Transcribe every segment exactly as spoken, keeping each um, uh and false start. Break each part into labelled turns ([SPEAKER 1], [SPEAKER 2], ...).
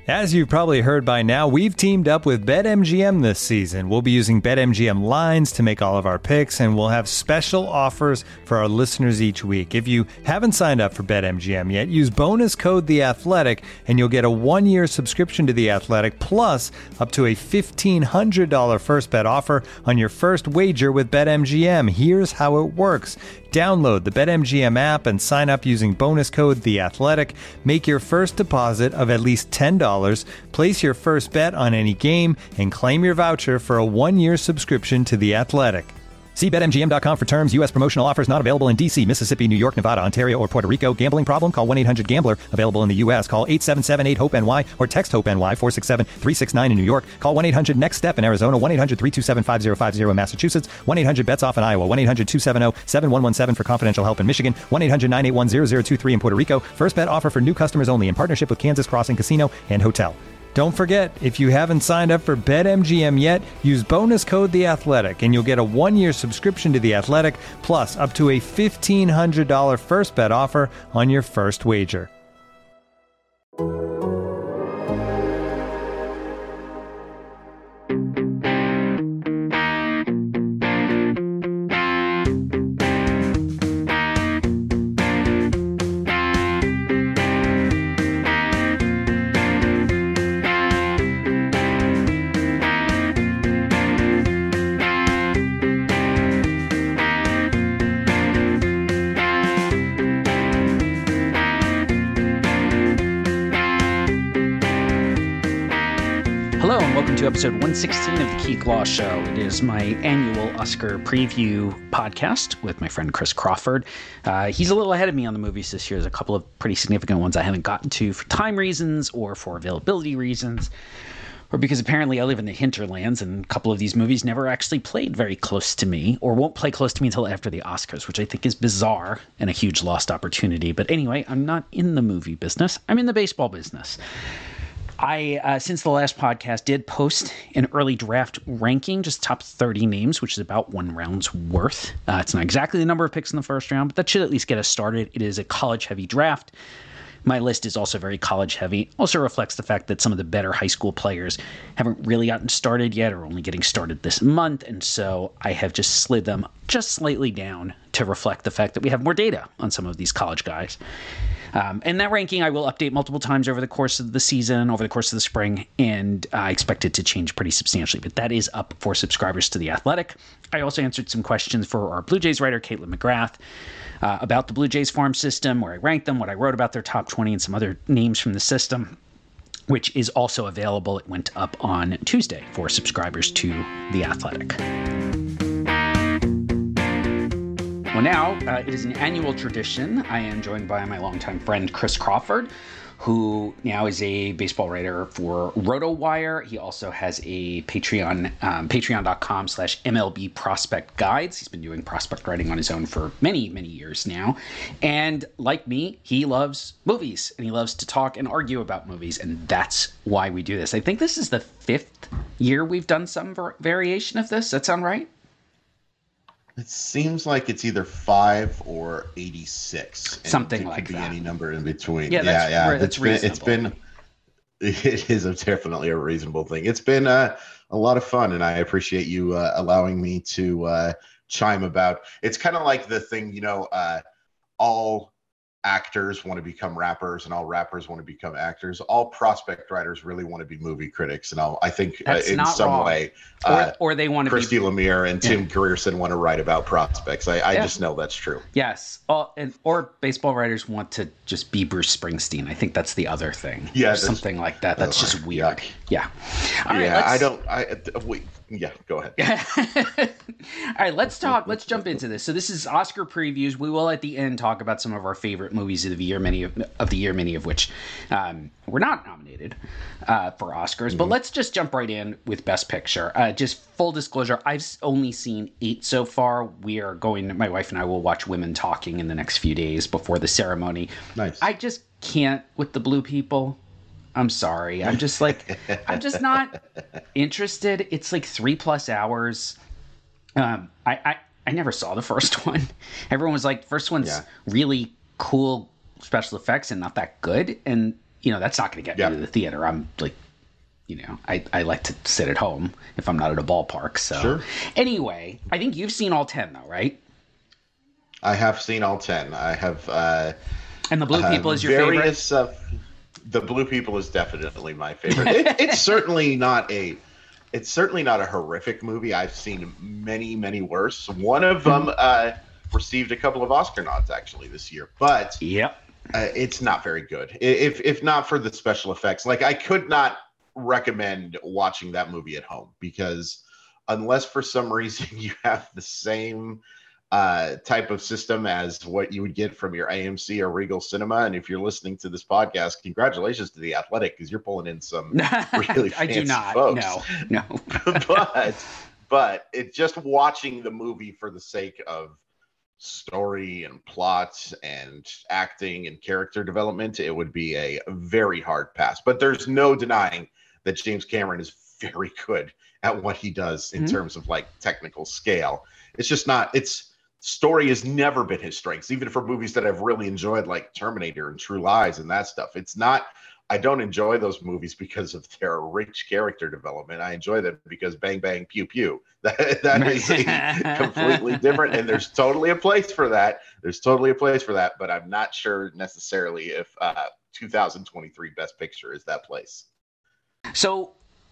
[SPEAKER 1] As you've probably heard by now, we've teamed up with BetMGM this season. We'll be using BetMGM lines to make all of our picks, and we'll have special offers for our listeners each week. If you haven't signed up for BetMGM yet, use bonus code The Athletic, and you'll get a one-year subscription to The Athletic, plus up to a fifteen hundred dollars first bet offer on your first wager with BetMGM. Here's how it works. Download the BetMGM app and sign up using bonus code The Athletic. Make your first deposit of at least ten dollars. Place your first bet on any game and claim your voucher for a one-year subscription to The Athletic. See Bet M G M dot com for terms. U S promotional offers not available in D C, Mississippi, New York, Nevada, Ontario, or Puerto Rico. Gambling problem? Call one eight hundred gambler. Available in the U S. Call eight seven seven eight hope N Y or text HOPE-NY four six seven three six nine in New York. Call one eight hundred next step in Arizona. one eight hundred three two seven five zero five zero in Massachusetts. one eight hundred bets off in Iowa. one eight hundred two seven zero seven one one seven for confidential help in Michigan. one eight hundred nine eight one zero zero two three in Puerto Rico. First bet offer for new customers only in partnership with Kansas Crossing Casino and Hotel. Don't forget, if you haven't signed up for BetMGM yet, use bonus code The Athletic, and you'll get a one-year subscription to The Athletic, plus up to a fifteen hundred dollars first bet offer on your first wager.
[SPEAKER 2] To episode one sixteen of the Keith Law Show. It is my annual Oscar preview podcast with my friend Chris Crawford. Uh, he's a little ahead of me on the movies this year. There's a couple of pretty significant ones I haven't gotten to for time reasons or for availability reasons, or because apparently I live in the hinterlands and a couple of these movies never actually played very close to me, or won't play close to me until after the Oscars, which I think is bizarre and a huge lost opportunity. But anyway, I'm not in the movie business. I'm in the baseball business. I, uh, since the last podcast, did post an early draft ranking, just top thirty names, which is about one round's worth. Uh, it's not exactly the number of picks in the first round, but that should at least get us started. It is a college-heavy draft. My list is also very college-heavy. Also reflects the fact that some of the better high school players haven't really gotten started yet, or only getting started this month, and so I have just slid them just slightly down to reflect the fact that we have more data on some of these college guys. Um, and that ranking I will update multiple times over the course of the season, over the course of the spring, and I expect it to change pretty substantially. But that is up for subscribers to The Athletic. I also answered some questions for our Blue Jays writer, Caitlin McGrath, uh, about the Blue Jays farm system, where I ranked them, what I wrote about their top twenty, and some other names from the system, which is also available. It went up on Tuesday for subscribers to The Athletic. Well, now, uh, it is an annual tradition. I am joined by my longtime friend, Chris Crawford, who now is a baseball writer for RotoWire. He also has a Patreon, um, patreon.com slash MLB Prospect Guides. He's been doing prospect writing on his own for many, many years now. And like me, he loves movies, and he loves to talk and argue about movies, and that's why we do this. I think this is the fifth year we've done some var- variation of this. Does that sound right?
[SPEAKER 3] It seems like it's either five or eighty-six.
[SPEAKER 2] Something
[SPEAKER 3] it
[SPEAKER 2] like
[SPEAKER 3] could be
[SPEAKER 2] that.
[SPEAKER 3] Any number in between.
[SPEAKER 2] Yeah, that's,
[SPEAKER 3] yeah, yeah.
[SPEAKER 2] That's
[SPEAKER 3] it's been,
[SPEAKER 2] reasonable.
[SPEAKER 3] it's been, it is a, definitely a reasonable thing. It's been uh, a lot of fun, and I appreciate you uh, allowing me to uh, chime about. It's kind of like the thing, you know, uh, all actors want to become rappers, and all rappers want to become actors. All prospect writers really want to be movie critics, and I'll, I think uh, in some
[SPEAKER 2] wrong.
[SPEAKER 3] way,
[SPEAKER 2] or,
[SPEAKER 3] uh,
[SPEAKER 2] or they want to
[SPEAKER 3] Christy
[SPEAKER 2] be
[SPEAKER 3] Lemire and Tim yeah. Grierson want to write about prospects. I, I
[SPEAKER 2] yeah.
[SPEAKER 3] just know that's true.
[SPEAKER 2] Yes, all, and, or baseball writers want to just be Bruce Springsteen. I think that's the other thing.
[SPEAKER 3] Yeah,
[SPEAKER 2] something like that. That's uh, just weird. Yuck. Yeah.
[SPEAKER 3] All right, yeah, I don't. I wait. Yeah, go ahead.
[SPEAKER 2] All right, let's talk. Let's jump into this. So this is Oscar previews. We will at the end talk about some of our favorite movies of the year, many of, of the year, many of which um, were not nominated uh, for Oscars. Mm-hmm. But let's just jump right in with Best Picture. Uh, just full disclosure, I've only seen eight so far. We are going. My wife and I will watch Women Talking in the next few days before the ceremony.
[SPEAKER 3] Nice.
[SPEAKER 2] I just can't with the blue people. I'm sorry. I'm just like, I'm just not interested. It's like three plus hours. Um, I, I, I never saw the first one. Everyone was like, first one's yeah. really cool special effects and not that good. And, you know, that's not going to get
[SPEAKER 3] Yeah.
[SPEAKER 2] me to the theater. I'm like, you know, I, I like to sit at home if I'm not at a ballpark. So
[SPEAKER 3] Sure.
[SPEAKER 2] anyway, I think you've seen all ten though, right?
[SPEAKER 3] I have seen all ten. I have. Uh,
[SPEAKER 2] And the Blue
[SPEAKER 3] uh,
[SPEAKER 2] People is your
[SPEAKER 3] various,
[SPEAKER 2] favorite?
[SPEAKER 3] Uh, the Blue People is definitely my favorite. It, it's certainly not a. It's certainly not a horrific movie. I've seen many, many worse. One of them uh, received a couple of Oscar nods actually this year, but
[SPEAKER 2] Yep.
[SPEAKER 3] uh, it's not very good. If if not for the special effects, like I could not recommend watching that movie at home because unless for some reason you have the same uh, type of system as what you would get from your A M C or Regal Cinema, and if you're listening to this podcast, congratulations to the Athletic because you're pulling in some really fancy
[SPEAKER 2] I do not.
[SPEAKER 3] folks.
[SPEAKER 2] No, no.
[SPEAKER 3] but but it just watching the movie for the sake of story and plot and acting and character development, it would be a very hard pass. But there's no denying that James Cameron is very good at what he does in mm-hmm. terms of like technical scale. It's just not, it's story has never been his strengths, even for movies that I've really enjoyed, like Terminator and True Lies and that stuff. It's not, I don't enjoy those movies because of their rich character development. I enjoy them because bang, bang, pew, pew. That, that is a completely different, and there's totally a place for that. There's totally a place for that, but I'm not sure necessarily if uh, two thousand twenty-three Best Picture is that place.
[SPEAKER 2] So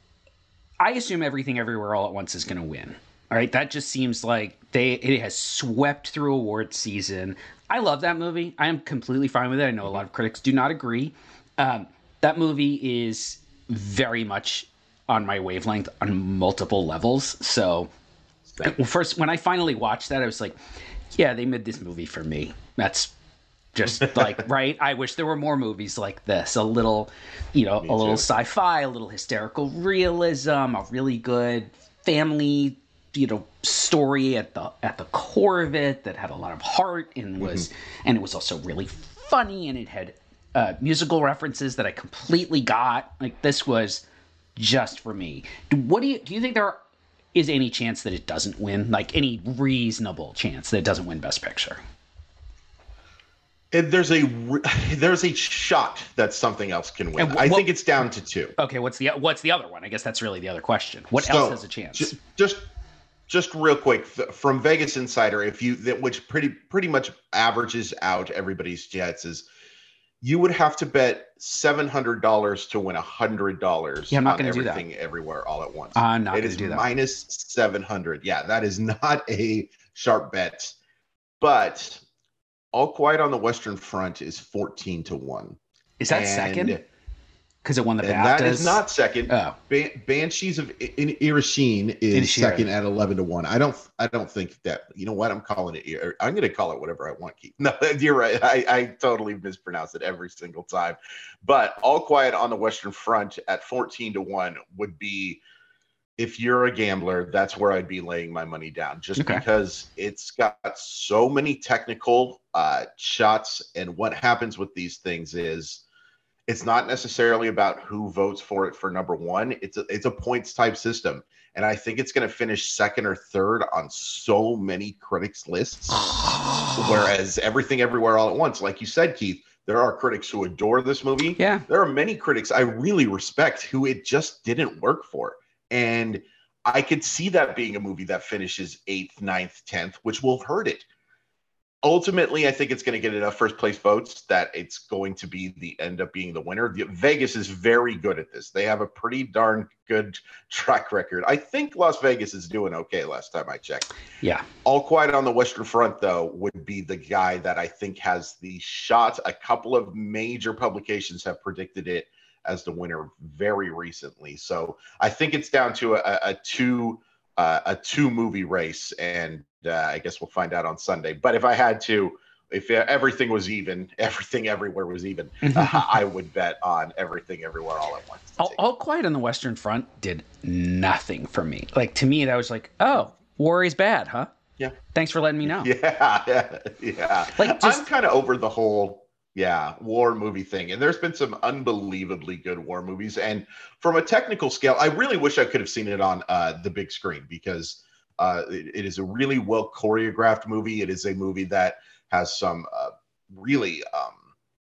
[SPEAKER 2] I assume Everything Everywhere All at Once is going to win. All right, that just seems like they it has swept through awards season. I love that movie. I am completely fine with it. I know a lot of critics do not agree. Um, that movie is very much on my wavelength on multiple levels. So well, first, when I finally watched that, I was like, yeah, they made this movie for me. That's just like, right? I wish there were more movies like this. A little, you know, me a little too. Sci-fi, a little hysterical realism, a really good family, you know, story at the at the core of it that had a lot of heart and was mm-hmm. and it was also really funny, and it had uh, musical references that I completely got. Like, this was just for me. What do you do? You think there is any chance that it doesn't win? Like, any reasonable chance that it doesn't win Best Picture?
[SPEAKER 3] There's a there's a shot that something else can win. What, I think it's down to two.
[SPEAKER 2] Okay, what's the what's the other one? I guess that's really the other question. What
[SPEAKER 3] so,
[SPEAKER 2] else has a chance?
[SPEAKER 3] Just, just just real quick from Vegas Insider, if you that which pretty pretty much averages out everybody's jets, is you would have to bet seven hundred dollars to win a hundred dollars.
[SPEAKER 2] Yeah, I'm not
[SPEAKER 3] going
[SPEAKER 2] to
[SPEAKER 3] do
[SPEAKER 2] that.
[SPEAKER 3] Everything Everywhere All at Once.
[SPEAKER 2] I'm not
[SPEAKER 3] it
[SPEAKER 2] going to
[SPEAKER 3] is
[SPEAKER 2] do that.
[SPEAKER 3] minus seven hundred. Yeah, that is not a sharp bet, but All Quiet on the Western Front is fourteen to one.
[SPEAKER 2] Is that
[SPEAKER 3] and,
[SPEAKER 2] second? Because it won the BAFTAs?
[SPEAKER 3] That is not second.
[SPEAKER 2] Oh.
[SPEAKER 3] Ban- Banshees of I- Inisherin is
[SPEAKER 2] Inisherin.
[SPEAKER 3] second at eleven to one. I don't I don't think that, you know what, I'm calling it, I'm going to call it whatever I want, Keith. No, you're right. I, I totally mispronounce it every single time. But All Quiet on the Western Front at fourteen to one would be, if you're a gambler, that's where I'd be laying my money down, just okay. because it's got so many technical uh, shots. And what happens with these things is it's not necessarily about who votes for it for number one. It's a, it's a points type system. And I think it's going to finish second or third on so many critics' lists. Whereas Everything Everywhere All at Once, like you said, Keith, there are critics who adore this movie.
[SPEAKER 2] Yeah.
[SPEAKER 3] There are many critics I really respect who it just didn't work for. And I could see that being a movie that finishes eighth, ninth, tenth, which will hurt it. Ultimately, I think it's going to get enough first place votes that it's going to be the end up being the winner. The, Vegas is very good at this. They have a pretty darn good track record. I think Las Vegas is doing okay last time I checked.
[SPEAKER 2] Yeah.
[SPEAKER 3] All Quiet on the Western Front, though, would be the guy that I think has the shot. A couple of major publications have predicted it as the winner very recently. So I think it's down to a, a two uh, a two movie race, and uh, I guess we'll find out on Sunday. But if I had to, if everything was even, Everything Everywhere was even, uh, I would bet on Everything Everywhere All at Once.
[SPEAKER 2] All, All Quiet on the Western Front did nothing for me. Like, to me, that was like, oh, war is bad, huh?
[SPEAKER 3] Yeah.
[SPEAKER 2] Thanks for letting me know.
[SPEAKER 3] Yeah, yeah, yeah.
[SPEAKER 2] Like, just,
[SPEAKER 3] I'm kind of over the whole Yeah, war movie thing. And there's been some unbelievably good war movies. And from a technical scale, I really wish I could have seen it on uh, the big screen, because uh, it, it is a really well choreographed movie. It is a movie that has some uh, really um,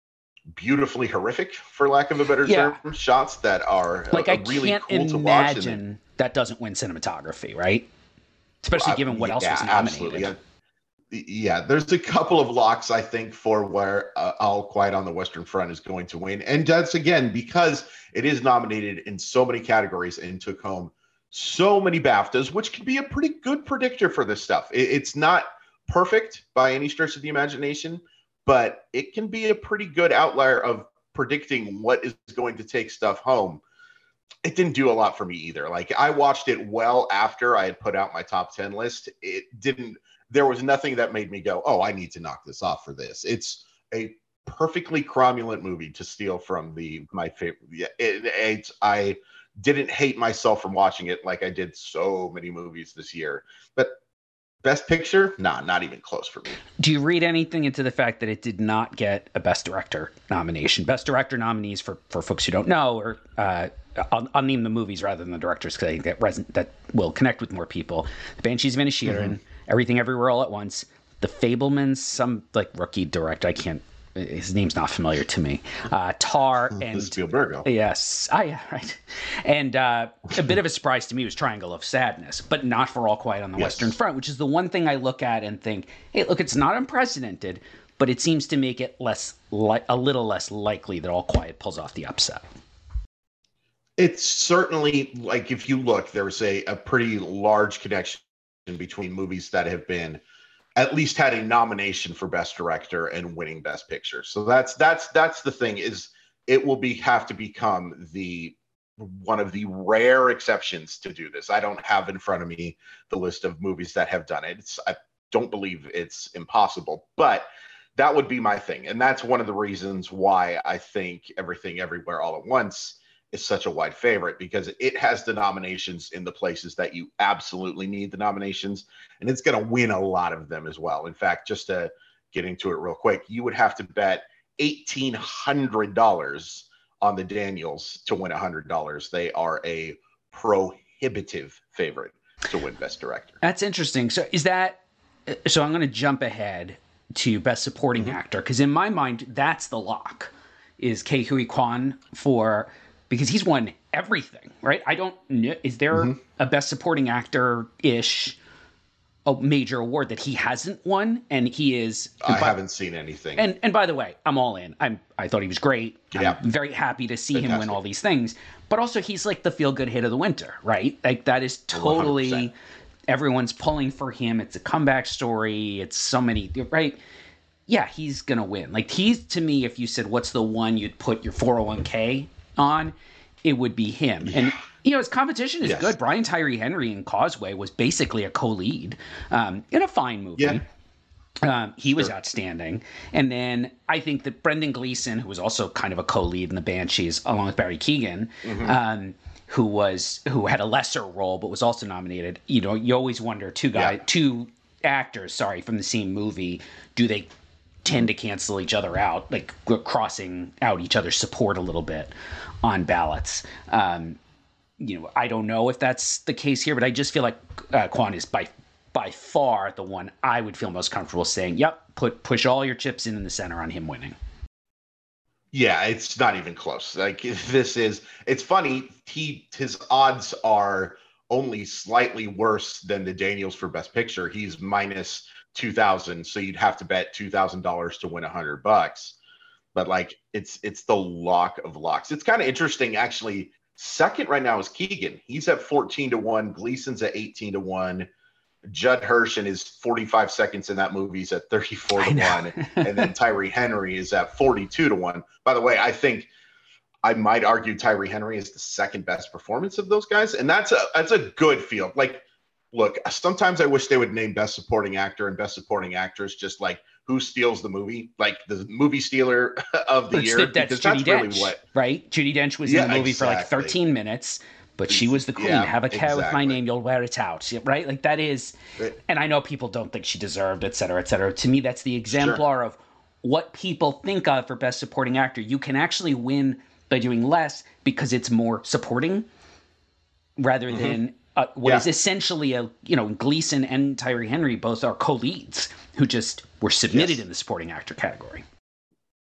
[SPEAKER 3] beautifully horrific, for lack of a better
[SPEAKER 2] yeah.
[SPEAKER 3] term, shots that are
[SPEAKER 2] like
[SPEAKER 3] uh,
[SPEAKER 2] I
[SPEAKER 3] really
[SPEAKER 2] can't
[SPEAKER 3] cool to watch.
[SPEAKER 2] imagine that doesn't win cinematography, right? Especially
[SPEAKER 3] Uh,
[SPEAKER 2] given what
[SPEAKER 3] yeah,
[SPEAKER 2] else was nominated.
[SPEAKER 3] absolutely. Yeah. Yeah, there's a couple of locks, I think, for where uh, All Quiet on the Western Front is going to win. And that's, again, because it is nominated in so many categories and took home so many BAFTAs, which can be a pretty good predictor for this stuff. It, it's not perfect by any stretch of the imagination, but it can be a pretty good outlier of predicting what is going to take stuff home. It didn't do a lot for me either. Like, I watched it well after I had put out my top ten list. It didn't... There was nothing that made me go, oh, I need to knock this off for this. It's a perfectly cromulent movie to steal from the my favorite. Yeah, it, it's I didn't hate myself from watching it like I did so many movies this year. But Best Picture, nah, not even close for me.
[SPEAKER 2] Do you read anything into the fact that it did not get a Best Director nomination? Best Director nominees, for, for folks who don't know, or uh, I'll, I'll name the movies rather than the directors because I think that, reson- that will connect with more people. The Banshees of Inisherin, mm-hmm. Everything Everywhere All at Once, The Fabelmans, some like rookie director, I can't, his name's not familiar to me. Uh, Tar and
[SPEAKER 3] Spielberg.
[SPEAKER 2] Yes, ah, yeah, right. And uh, a bit of a surprise to me was Triangle of Sadness, but not for All Quiet on the yes. Western Front, which is the one thing I look at and think, hey, look, it's not unprecedented, but it seems to make it less, li- a little less likely that All Quiet pulls off the upset.
[SPEAKER 3] It's certainly, like, if you look, there's a, a pretty large connection between movies that have been at least had a nomination for Best Director and winning Best Picture. So that's that's that's the thing, is it will be have to become the one of the rare exceptions to do this. I don't have in front of me the list of movies that have done it. It's, I don't believe it's impossible, but that would be my thing. And that's one of the reasons why I think Everything Everywhere All at Once is such a wide favorite, because it has the nominations in the places that you absolutely need the nominations, and it's going to win a lot of them as well. In fact, just to get into it real quick, you would have to bet eighteen hundred dollars on the Daniels to win one hundred dollars. They are a prohibitive favorite to win Best Director.
[SPEAKER 2] That's interesting. So is that, so I'm going to jump ahead to Best Supporting mm-hmm. Actor, because in my mind, that's the lock, is Ke Huy Quan for... because he's won everything, right? I don't know. Is there mm-hmm. a Best Supporting Actor-ish a major award that he hasn't won? And he is...
[SPEAKER 3] I
[SPEAKER 2] by,
[SPEAKER 3] haven't seen anything.
[SPEAKER 2] And and by the way, I'm all in. I'm, I thought he was great.
[SPEAKER 3] Yeah.
[SPEAKER 2] I'm very happy to see
[SPEAKER 3] Fantastic.
[SPEAKER 2] him win all these things. But also, he's like the feel-good hit of the winter, right? Like, that is totally... one hundred percent. Everyone's pulling for him. It's a comeback story. It's so many... Right? Yeah, he's going to win. Like, he's, to me, if you said, what's the one you'd put your four oh one k on, it would be him. Yeah. And, you know, his competition is yes. good. Brian Tyree Henry in Causeway was basically a co-lead um, in a fine movie.
[SPEAKER 3] Yeah.
[SPEAKER 2] Um, he
[SPEAKER 3] sure.
[SPEAKER 2] was outstanding. And then I think that Brendan Gleeson, who was also kind of a co-lead in the Banshees, along with Barry Keoghan, mm-hmm. um, who was who had a lesser role but was also nominated. You know, you always wonder, two guys, yeah. two actors, sorry, from the same movie, do they tend to cancel each other out, like crossing out each other's support a little bit on ballots? Um, you know, I don't know if that's the case here, but I just feel like uh, Quan is by by far the one I would feel most comfortable saying, yep, put push all your chips in in the center on him winning.
[SPEAKER 3] Yeah, it's not even close. Like, this is, it's funny, he his odds are only slightly worse than the Daniels for Best Picture. He's minus two thousand, so you'd have to bet two thousand dollars to win one hundred bucks. But, like, it's it's the lock of locks. It's kind of interesting, actually. Second right now is Keoghan. He's at fourteen to one. Gleason's at eighteen to one. Judd Hirsch in his forty-five seconds in that movie is at thirty-four to one. And then Tyree Henry is at forty-two to one. By the way, I think I might argue Tyree Henry is the second best performance of those guys. And that's a that's a good field. Like, look, sometimes I wish they would name Best Supporting Actor and Best Supporting Actress just like who steals the movie, like the movie stealer of the
[SPEAKER 2] but
[SPEAKER 3] year.
[SPEAKER 2] The, that's
[SPEAKER 3] because
[SPEAKER 2] Judi
[SPEAKER 3] that's
[SPEAKER 2] Dench,
[SPEAKER 3] really what,
[SPEAKER 2] right? Judi Dench was
[SPEAKER 3] yeah,
[SPEAKER 2] in the movie
[SPEAKER 3] exactly.
[SPEAKER 2] for like thirteen minutes, but she was the queen.
[SPEAKER 3] Yeah,
[SPEAKER 2] Have a cow
[SPEAKER 3] exactly.
[SPEAKER 2] with my name, you'll wear it out, right? Like, that is,
[SPEAKER 3] right.
[SPEAKER 2] And I know people don't think she deserved, et cetera, et cetera. To me, that's the exemplar sure. of what people think of for Best Supporting Actor. You can actually win by doing less because it's more supporting rather mm-hmm. than uh, what yeah. is essentially a, you know, Gleason and Tyree Henry both are co-leads who just were submitted
[SPEAKER 3] yes.
[SPEAKER 2] in the supporting actor category.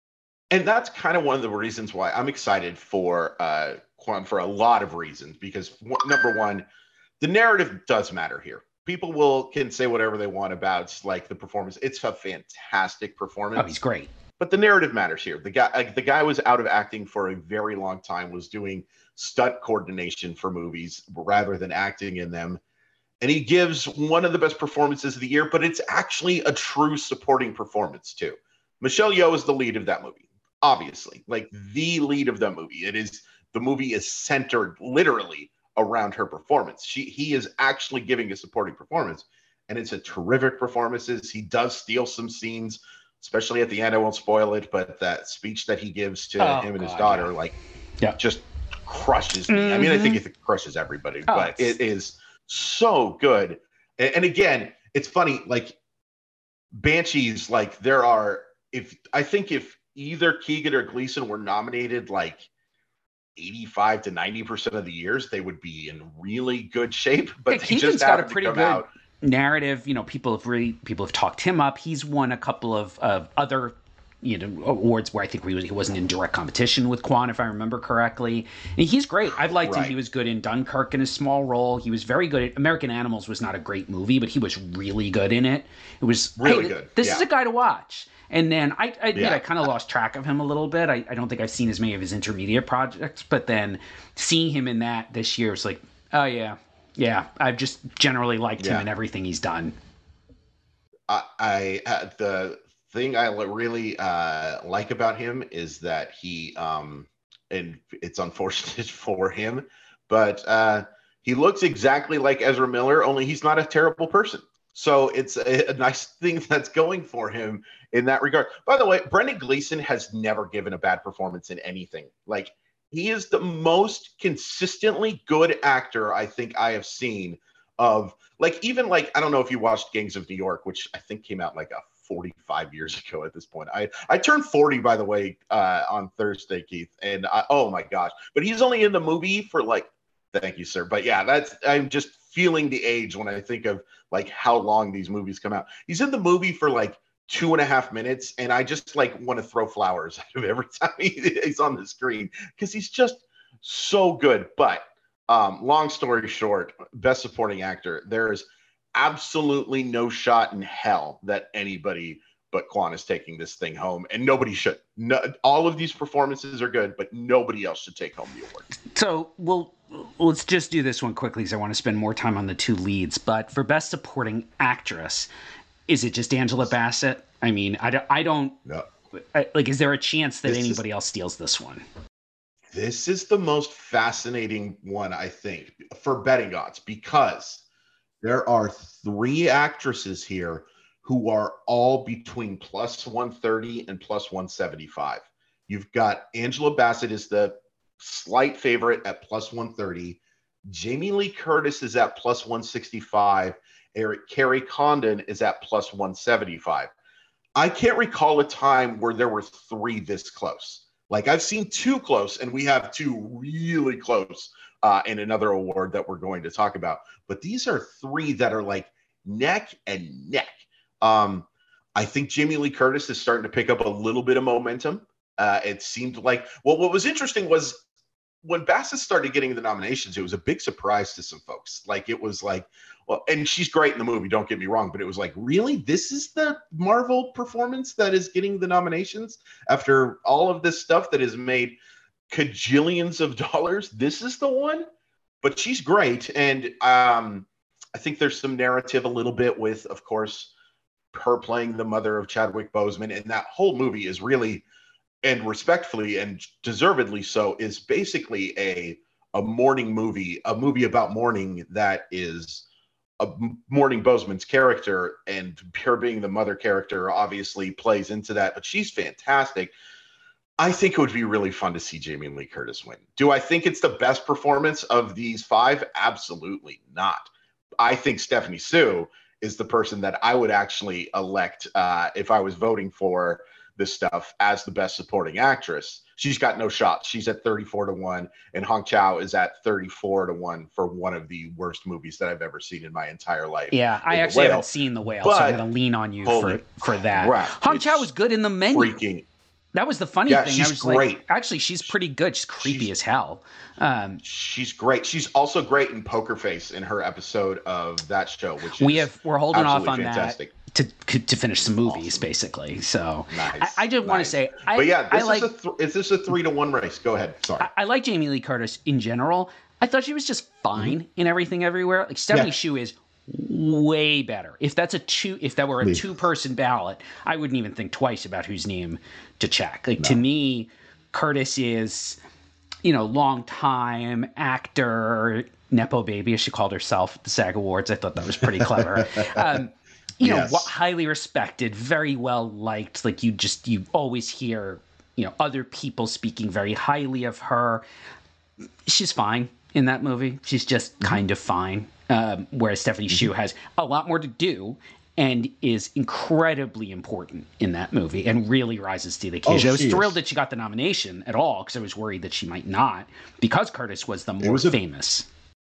[SPEAKER 3] and that's kind of one of the reasons why I'm excited for uh, Kwan for a lot of reasons. Because number one, the narrative does matter here. People will can say whatever they want about like the performance. It's a fantastic performance.
[SPEAKER 2] Oh, he's great.
[SPEAKER 3] But the narrative matters here. The guy, like, the guy was out of acting for a very long time. Was doing stunt coordination for movies rather than acting in them, and he gives one of the best performances of the year. But it's actually a true supporting performance too. Michelle Yeoh is the lead of that movie, obviously, like the lead of that movie. It is the movie is centered literally around her performance. She he is actually giving a supporting performance, and it's a terrific performances. He does steal some scenes, especially at the end. I won't spoil it, but that speech that he gives to
[SPEAKER 2] oh,
[SPEAKER 3] him and his
[SPEAKER 2] God,
[SPEAKER 3] daughter,
[SPEAKER 2] yeah.
[SPEAKER 3] like,
[SPEAKER 2] yeah.
[SPEAKER 3] just crushes me. Mm-hmm. I mean, I think it crushes everybody, oh, but it is so good. And, and again, it's funny, like Banshees, like there are, if I think if either Keegan or Gleeson were nominated, like eighty-five to ninety percent of the years, they would be in really good shape, but
[SPEAKER 2] yeah,
[SPEAKER 3] they
[SPEAKER 2] Keegan's
[SPEAKER 3] just
[SPEAKER 2] got a
[SPEAKER 3] to
[SPEAKER 2] pretty
[SPEAKER 3] come
[SPEAKER 2] good
[SPEAKER 3] out.
[SPEAKER 2] narrative. You know, people have really, people have talked him up. He's won a couple of, of other, you know, awards where I think he, was, he wasn't in direct competition with Kwan, if I remember correctly. And he's great. I've liked
[SPEAKER 3] right.
[SPEAKER 2] him. He was good in Dunkirk in a small role. He was very good at American Animals was not a great movie, but he was really good in it. It was
[SPEAKER 3] really
[SPEAKER 2] hey,
[SPEAKER 3] good.
[SPEAKER 2] This
[SPEAKER 3] yeah.
[SPEAKER 2] is a guy to watch. And then I, I admit
[SPEAKER 3] yeah.
[SPEAKER 2] I kind of lost track of him a little bit. I, I don't think I've seen as many of his intermediate projects, but then seeing him in that this year, it's like, oh yeah, yeah. I've just generally liked
[SPEAKER 3] yeah.
[SPEAKER 2] him in everything he's done.
[SPEAKER 3] I, I uh, the thing I really uh, like about him is that he, um, and it's unfortunate for him, but uh, he looks exactly like Ezra Miller, only he's not a terrible person. So it's a, a nice thing that's going for him in that regard. By the way, Brendan Gleeson has never given a bad performance in anything. Like, he is the most consistently good actor I think I have seen of, like, even like, I don't know if you watched Gangs of New York, which I think came out like a forty-five years ago at this point. I, I turned forty, by the way, uh, on Thursday, Keith. And I, oh my gosh, but he's only in the movie for like, thank you, sir. But yeah, that's, I'm just feeling the age when I think of like how long these movies come out. He's in the movie for like two and a half minutes. And I just like want to throw flowers at him every time he, he's on the screen because he's just so good. But um, long story short, best supporting actor, there is absolutely no shot in hell that anybody but Kwan is taking this thing home, and nobody should. No, all of these performances are good, but nobody else should take home the award.
[SPEAKER 2] So we'll let's just do this one quickly because I want to spend more time on the two leads. But for Best Supporting Actress, is it just Angela Bassett? I mean, I don't. I don't
[SPEAKER 3] no.
[SPEAKER 2] I, like, is there a chance that
[SPEAKER 3] this
[SPEAKER 2] anybody
[SPEAKER 3] is,
[SPEAKER 2] else steals this one?
[SPEAKER 3] This is the most fascinating one, I think, for betting odds, because there are three actresses here who are all between plus one thirty and plus one seventy-five. You've got Angela Bassett is the slight favorite at plus one thirty. Jamie Lee Curtis is at plus one sixty-five. Eric Carrie Condon is at plus one seventy-five. I can't recall a time where there were three this close. Like, I've seen two close, and we have two really close uh, in another award that we're going to talk about. But these are three that are like neck and neck. Um, I think Jamie Lee Curtis is starting to pick up a little bit of momentum. Uh, it seemed like, well, what was interesting was when Bassett started getting the nominations, it was a big surprise to some folks. Like, it was like, well, and she's great in the movie, don't get me wrong, but it was like, really? This is the Marvel performance that is getting the nominations after all of this stuff that has made cajillions of dollars? This is the one? But she's great. And um, I think there's some narrative a little bit with, of course, her playing the mother of Chadwick Boseman, and that whole movie is really, and respectfully and deservedly so, is basically a a mourning movie, a movie about mourning that is a mourning Boseman's character, and her being the mother character obviously plays into that. But she's fantastic. I think it would be really fun to see Jamie Lee Curtis win. Do I think it's the best performance of these five? Absolutely not. I think Stephanie Sue is the person that I would actually elect uh, if I was voting for this stuff as the best supporting actress. She's got no shot. She's at thirty-four to one, and Hong Chow is at thirty-four to one for one of the worst movies that I've ever seen in my entire life.
[SPEAKER 2] Yeah, I actually haven't seen The Whale, so I'm going to lean on you for, for that.
[SPEAKER 3] Crap,
[SPEAKER 2] Hong Chow was good in The Menu.
[SPEAKER 3] Freaking
[SPEAKER 2] That was the funny
[SPEAKER 3] yeah,
[SPEAKER 2] thing.
[SPEAKER 3] She's
[SPEAKER 2] I was
[SPEAKER 3] great.
[SPEAKER 2] Like, actually, she's pretty good. She's creepy
[SPEAKER 3] she's,
[SPEAKER 2] as hell. Um,
[SPEAKER 3] she's great. She's also great in Poker Face in her episode of that show, which
[SPEAKER 2] we
[SPEAKER 3] is
[SPEAKER 2] have we're holding off on
[SPEAKER 3] fantastic.
[SPEAKER 2] that to to finish some movies,
[SPEAKER 3] Awesome.
[SPEAKER 2] basically. So
[SPEAKER 3] nice.
[SPEAKER 2] I, I just
[SPEAKER 3] nice.
[SPEAKER 2] want to say, I,
[SPEAKER 3] but yeah, this
[SPEAKER 2] I like.
[SPEAKER 3] is, a th- is this a three to one race? Go ahead. Sorry.
[SPEAKER 2] I, I like Jamie Lee Curtis in general. I thought she was just fine mm-hmm. in Everything Everywhere. Like Stephanie yeah. Hsu is way better. If that's a two, if that were a two person ballot, I wouldn't even think twice about whose name to check. Like no. to me, Curtis is, you know, long time actor, Nepo baby, as she called herself at the SAG Awards. I thought that was pretty clever. um, you yes. know, highly respected, very well liked. Like you just, you always hear, you know, other people speaking very highly of her. She's fine in that movie. She's just mm-hmm. kind of fine. Um, whereas Stephanie mm-hmm. Hsu has a lot more to do and is incredibly important in that movie and really rises to the occasion. Oh, I was thrilled is. that she got the nomination at all because I was worried that she might not because Curtis was the more was a, famous.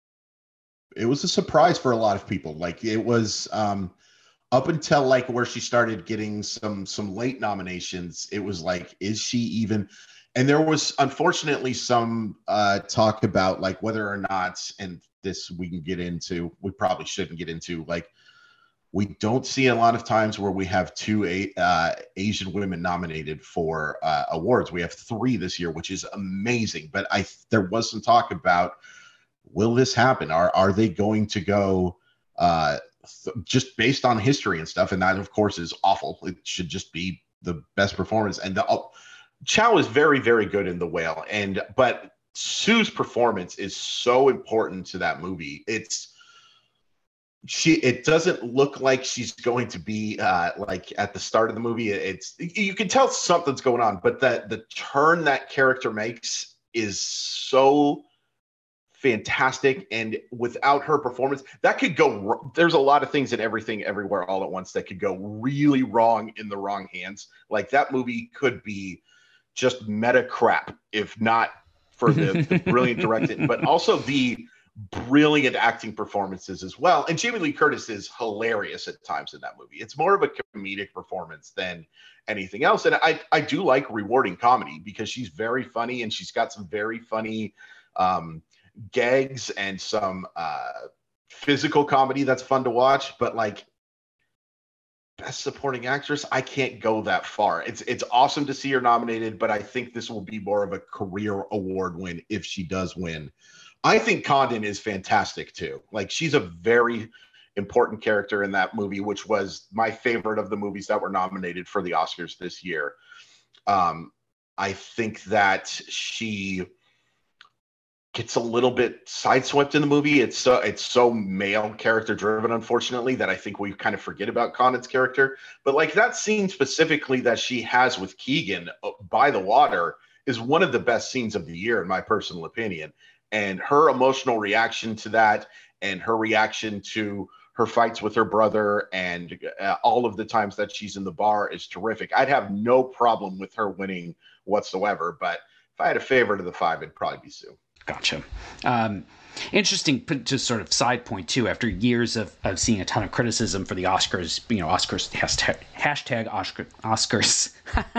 [SPEAKER 3] It was a surprise for a lot of people. Like it was um, up until like where she started getting some some late nominations. It was like, is she even... And there was unfortunately some uh, talk about like whether or not, and this we can get into, we probably shouldn't get into, like we don't see a lot of times where we have two uh, Asian women nominated for uh, awards. We have three this year, which is amazing. But I there was some talk about, will this happen? Are are they going to go uh, th- just based on history and stuff? And that, of course, is awful. It should just be the best performance. And the uh, Chow is very, very good in The Whale, and but Sue's performance is so important to that movie. It's she. It doesn't look like she's going to be uh, like at the start of the movie. It's you can tell something's going on, but the the turn that character makes is so fantastic. And without her performance, that could go. There's a lot of things in Everything Everywhere All at Once that could go really wrong in the wrong hands. Like that movie could be just meta crap, if not for the, the brilliant directing, but also the brilliant acting performances as well. And Jamie Lee Curtis is hilarious at times in that movie. It's more of a comedic performance than anything else. And I, I do like rewarding comedy because she's very funny and she's got some very funny um, gags and some uh, physical comedy that's fun to watch. But like, Best Supporting Actress, I can't go that far. It's it's awesome to see her nominated, but I think this will be more of a career award win if she does win. I think Condon is fantastic too. Like she's a very important character in that movie, which was my favorite of the movies that were nominated for the Oscars this year. Um, I think that she gets a little bit sideswept in the movie. It's so it's so male character driven, unfortunately, that I think we kind of forget about Condon's character. But like that scene specifically that she has with Keegan by the water is one of the best scenes of the year, in my personal opinion. And her emotional reaction to that and her reaction to her fights with her brother and uh, all of the times that she's in the bar is terrific. I'd have no problem with her winning whatsoever. But if I had a favorite of the five, it'd probably be Sue.
[SPEAKER 2] Gotcha. Um, interesting, just sort of side point too. After years of, of seeing a ton of criticism for the Oscars, you know, Oscars hashtag, hashtag Oscar, Oscars,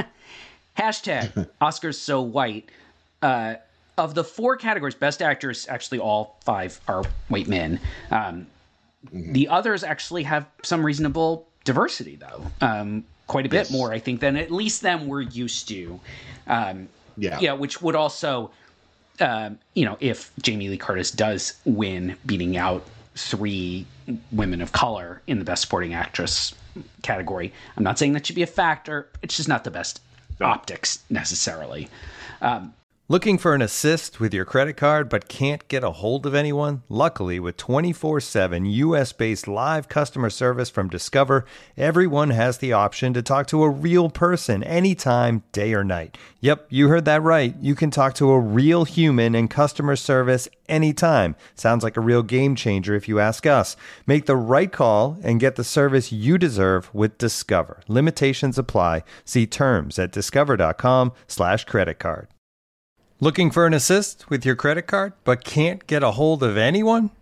[SPEAKER 2] hashtag Oscars so white. Uh, of the four categories, Best Actors, actually all five are white men. Um, mm-hmm. The others actually have some reasonable diversity, though. Um, quite a bit yes. more, I think, than at least them we're used to. Um, yeah. Yeah, which would also. Um, you know, if Jamie Lee Curtis does win, beating out three women of color in the Best Supporting Actress category, I'm not saying that should be a factor. It's just not the best no. optics necessarily. Um,
[SPEAKER 1] Looking for an assist with your credit card but can't get a hold of anyone? Luckily, with twenty-four seven U S-based live customer service from Discover, everyone has the option to talk to a real person anytime, day or night. Yep, you heard that right. You can talk to a real human in customer service anytime. Sounds like a real game changer if you ask us. Make the right call and get the service you deserve with Discover. Limitations apply. See terms at discover.com slash credit card. Looking for an assist with your credit card but can't get a hold of anyone?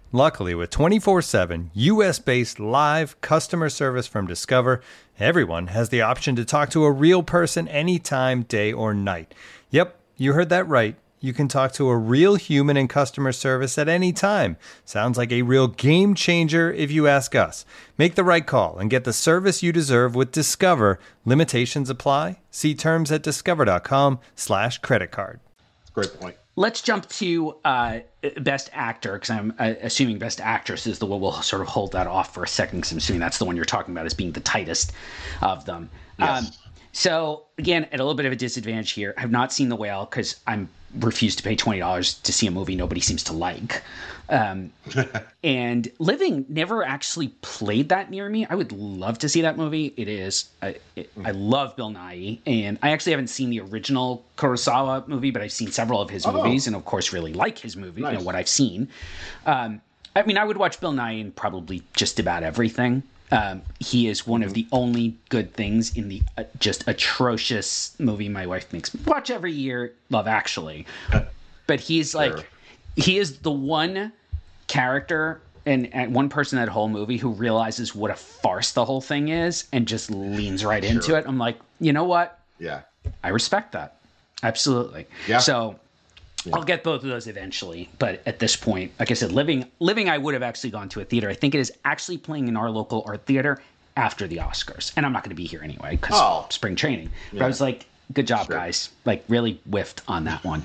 [SPEAKER 1] Luckily, with twenty-four seven U S-based live customer service from Discover, everyone has the option to talk to a real person anytime, day or night. Yep, you heard that right. You can talk to a real human in customer service at any time. Sounds like a real game changer if you ask us. Make the right call and get the service you deserve with Discover. Limitations apply. See terms at discover.com slash credit card.
[SPEAKER 3] Great point.
[SPEAKER 2] Let's jump to uh, Best Actor, because I'm uh, assuming Best Actress is the one we'll sort of hold that off for a second, because I'm assuming that's the one you're talking about as being the tightest of them.
[SPEAKER 3] Yes.
[SPEAKER 2] Um, so, again, at a little bit of a disadvantage here. I have not seen The Whale because I'm refused to pay twenty dollars to see a movie nobody seems to like. Um, and Living never actually played that near me. I would love to see that movie. It is, I, it, I love Bill Nighy, and I actually haven't seen the original Kurosawa movie, but I've seen several of his oh. movies, and of course really like his movie, nice. you know, what I've seen. Um, I mean, I would watch Bill Nighy in probably just about everything. Um, he is one of the only good things in the uh, just atrocious movie my wife makes me watch every year, Love Actually. But he's sure. like, he is the one character and, and one person in that whole movie who realizes what a farce the whole thing is and just leans right sure. into it. I'm like, you know what?
[SPEAKER 3] Yeah.
[SPEAKER 2] I respect that. Absolutely. Yeah. So yeah. I'll get both of those eventually. But at this point, like I said, Living, Living, I would have actually gone to a theater. I think it is actually playing in our local art theater after the Oscars. And I'm not going to be here anyway because oh. spring training. Yeah. But I was like, good job, sure. guys. Like, really whiffed on that one.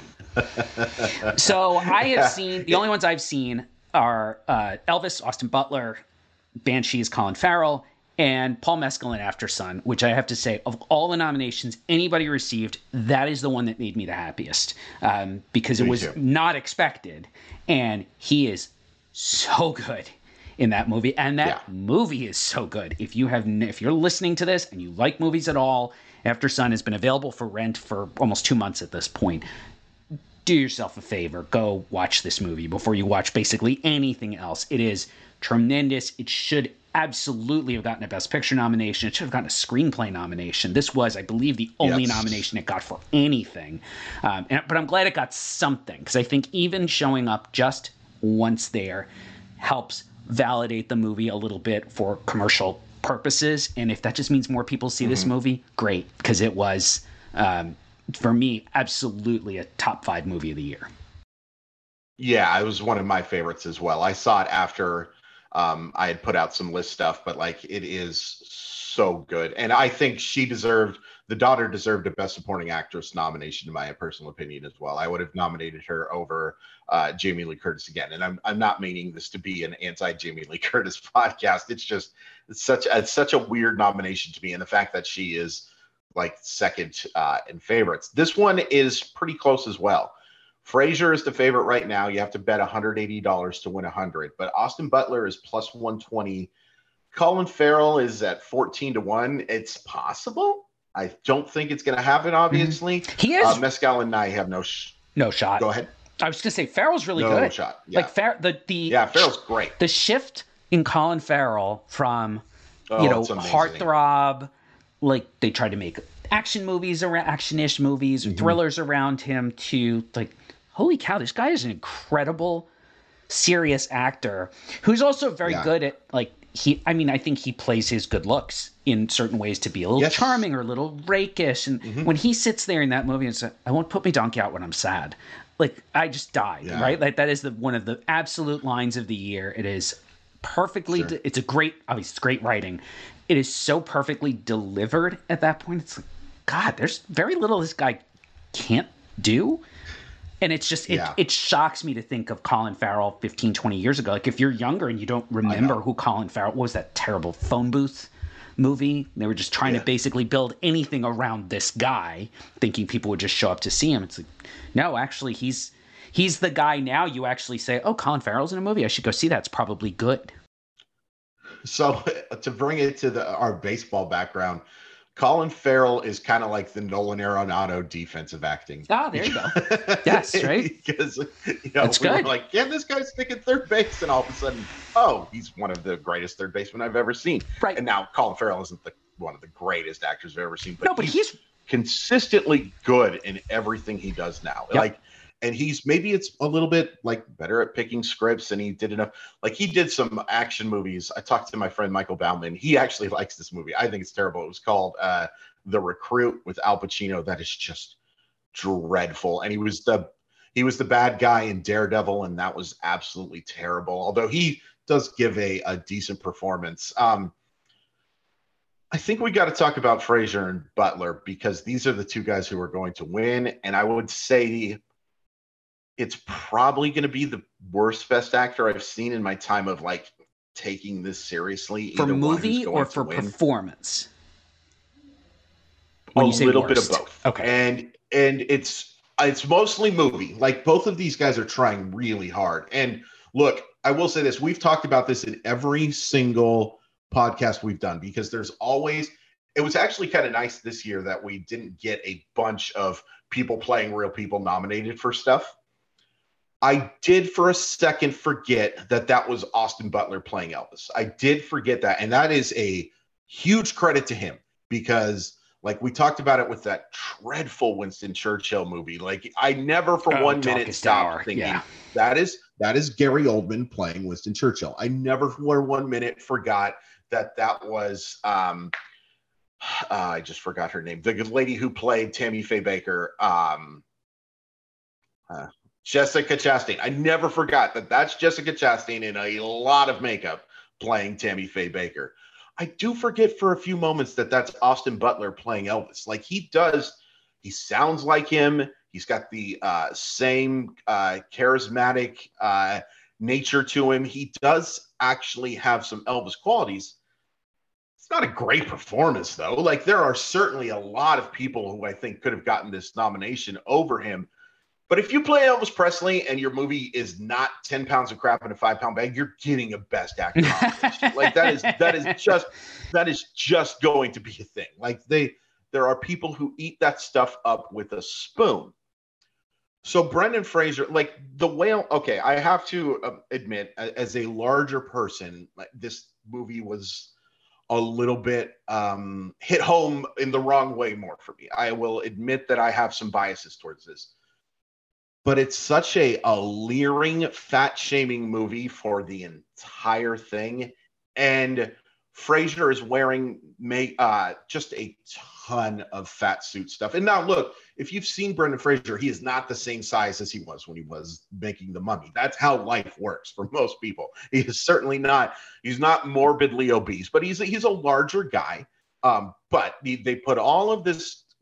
[SPEAKER 2] So I have seen, the only ones I've seen are uh, Elvis, Austin Butler, Banshees, Colin Farrell, and Paul Mescal in After Sun, which I have to say, of all the nominations anybody received, that is the one that made me the happiest um, because it me was too. not expected. And he is so good in that movie. And that yeah. movie is so good. If you have, if you're listening to this and you like movies at all, After Sun has been available for rent for almost two months at this point. Do yourself a favor. Go watch this movie before you watch basically anything else. It is tremendous. It should absolutely have gotten a Best Picture nomination. It should have gotten a Screenplay nomination. This was, I believe, the only yes. nomination it got for anything. Um, and, but I'm glad it got something, because I think even showing up just once there helps validate the movie a little bit for commercial purposes. And if that just means more people see mm-hmm. this movie, great, because it was... Um, for me, absolutely a top five movie of the year.
[SPEAKER 3] Yeah, it was one of my favorites as well. I saw it after um, I had put out some list stuff, but like it is so good. And I think she deserved, the daughter deserved a Best Supporting Actress nomination, in my personal opinion as well. I would have nominated her over uh, Jamie Lee Curtis again. And I'm I'm not meaning this to be an anti-Jamie Lee Curtis podcast. It's just, it's such, it's such a weird nomination to me. And the fact that she is like second uh, in favorites. This one is pretty close as well. Frasier is the favorite right now. You have to bet one hundred eighty dollars to win one hundred, but Austin Butler is plus one twenty. Colin Farrell is at fourteen to one. It's possible. I don't think it's going to happen, obviously.
[SPEAKER 2] Mm-hmm. He is.
[SPEAKER 3] Uh, Mescal and I have no sh-
[SPEAKER 2] no shot.
[SPEAKER 3] Go ahead.
[SPEAKER 2] I was going to say Farrell's really
[SPEAKER 3] no
[SPEAKER 2] good.
[SPEAKER 3] No shot. Yeah.
[SPEAKER 2] Like Far- the the
[SPEAKER 3] Yeah, Farrell's great.
[SPEAKER 2] The shift in Colin Farrell from
[SPEAKER 3] oh,
[SPEAKER 2] you know heartthrob, like they tried to make action movies around action-ish movies or mm-hmm. thrillers around him to like, holy cow, this guy is an incredible, serious actor who's also very yeah. good at like he. I mean, I think he plays his good looks in certain ways to be a little yes. charming or a little rakish. And mm-hmm. when he sits there in that movie and says, "I won't put my donkey out when I'm sad," like I just died. Yeah. Right, like that is the one of the absolute lines of the year. It is perfectly. Sure. De- it's a great. Obviously, it's great writing. It is so perfectly delivered at that point. It's like, God, there's very little this guy can't do. And it's just, it, yeah. it shocks me to think of Colin Farrell fifteen, twenty years ago. Like if you're younger and you don't remember who Colin Farrell, what was that terrible phone booth movie? They were just trying yeah. to basically build anything around this guy, thinking people would just show up to see him. It's like, no, actually he's, he's the guy now you actually say, oh, Colin Farrell's in a movie. I should go see that. It's probably good.
[SPEAKER 3] So to bring it to the, our baseball background, Colin Farrell is kind of like the Nolan Arenado defensive acting.
[SPEAKER 2] Ah, there you go. Yes, right?
[SPEAKER 3] Because, you know,
[SPEAKER 2] That's
[SPEAKER 3] we
[SPEAKER 2] good.
[SPEAKER 3] were like, yeah, this guy's sticking third base. And all of a sudden, oh, he's one of the greatest third basemen I've ever seen.
[SPEAKER 2] Right.
[SPEAKER 3] And now Colin Farrell isn't the, one of the greatest actors I've ever seen. But
[SPEAKER 2] no, but
[SPEAKER 3] he's,
[SPEAKER 2] he's
[SPEAKER 3] consistently good in everything he does now.
[SPEAKER 2] Yep.
[SPEAKER 3] Like, and he's maybe it's a little bit like better at picking scripts, and he did enough. Like he did some action movies. I talked to my friend Michael Bauman. He actually likes this movie. I think it's terrible. It was called uh, The Recruit with Al Pacino. That is just dreadful. And he was the he was the bad guy in Daredevil, and that was absolutely terrible. Although he does give a, a decent performance. Um, I think we got to talk about Fraser and Butler because these are the two guys who are going to win. And I would say it's probably going to be the worst Best Actor I've seen in my time of like taking this seriously.
[SPEAKER 2] For movie or for performance?
[SPEAKER 3] A little bit of both.
[SPEAKER 2] Okay.
[SPEAKER 3] And and it's it's mostly movie. Like both of these guys are trying really hard. And look, I will say this. We've talked about this in every single podcast we've done because there's always it was actually kind of nice this year that we didn't get a bunch of people playing real people nominated for stuff. I did for a second forget that that was Austin Butler playing Elvis. I did forget that, and that is a huge credit to him because like we talked about it with that dreadful Winston Churchill movie. Like I never for
[SPEAKER 2] oh,
[SPEAKER 3] one minute stopped thinking
[SPEAKER 2] yeah.
[SPEAKER 3] that is that is Gary Oldman playing Winston Churchill. I never for one minute forgot that that was um, uh, I just forgot her name. The lady who played Tammy Faye Baker, um, uh, Jessica Chastain. I never forgot that that's Jessica Chastain in a lot of makeup playing Tammy Faye Baker. I do forget for a few moments that that's Austin Butler playing Elvis. Like he does, he sounds like him. He's got the uh, same uh, charismatic uh, nature to him. He does actually have some Elvis qualities. It's not a great performance, though. Like there are certainly a lot of people who I think could have gotten this nomination over him. But if you play Elvis Presley and your movie is not ten pounds of crap in a five pound bag, you're getting a Best Actor nomination. Like that is that is just that is just going to be a thing. Like they there are people who eat that stuff up with a spoon. So Brendan Fraser, like The Whale. Okay, I have to uh, admit, as a larger person, like, this movie was a little bit um, hit home in the wrong way more for me. I will admit that I have some biases towards this. But it's such a, a leering, fat-shaming movie for the entire thing. And Fraser is wearing make, uh, just a ton of fat suit stuff. And now, look, if you've seen Brendan Fraser, he is not the same size as he was when he was making The Mummy. That's how life works for most people. He is certainly not – he's not morbidly obese, but he's a, he's a larger guy. Um, but he, they put all of this –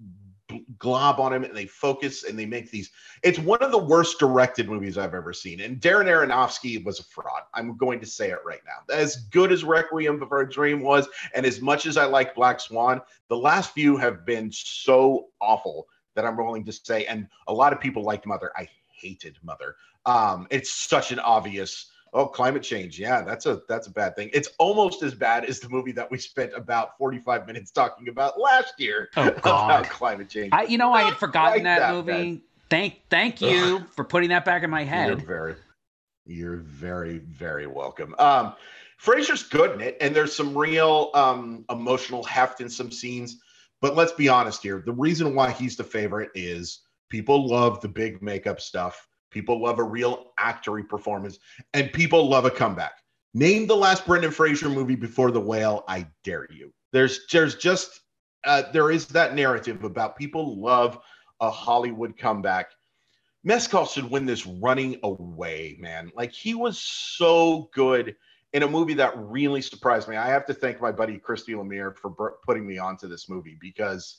[SPEAKER 3] glob on him and they focus and they make these. It's one of the worst directed movies I've ever seen. And Darren Aronofsky was a fraud. I'm going to say it right now. As good as Requiem for a Dream was, and as much as I like Black Swan, the last few have been so awful that I'm willing to say, and a lot of people liked Mother. I hated Mother. Um, it's such an obvious Oh, climate change. Yeah, that's a that's a bad thing. It's almost as bad as the movie that we spent about forty-five minutes talking about last year
[SPEAKER 2] oh,
[SPEAKER 3] about climate change.
[SPEAKER 2] I, you know, I had forgotten like that, that movie. Bad. Thank thank you Ugh. for putting that back in my head.
[SPEAKER 3] You're very, you're very, very welcome. Um, Fraser's good in it, and there's some real um, emotional heft in some scenes. But let's be honest here. The reason why he's the favorite is people love the big makeup stuff. People love a real actory performance, and people love a comeback. Name the last Brendan Fraser movie before The Whale. I dare you. There's, there's just, uh, there is that narrative about people love a Hollywood comeback. Mescal should win this running away, man. Like he was so good in a movie that really surprised me. I have to thank my buddy Christy Lemire for b- putting me onto this movie because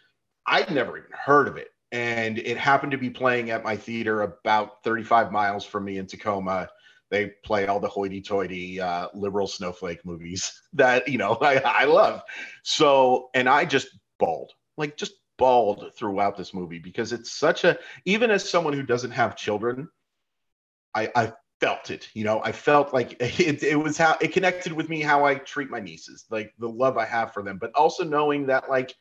[SPEAKER 3] I'd never even heard of it. And it happened to be playing at my theater about thirty-five miles from me in Tacoma. They play all the hoity-toity uh, liberal snowflake movies that, you know, I, I love. So, and I just bawled, like just bawled throughout this movie because it's such a, even as someone who doesn't have children, I, I felt it, you know, I felt like it, it was how it connected with me, how I treat my nieces, like the love I have for them, but also knowing that like,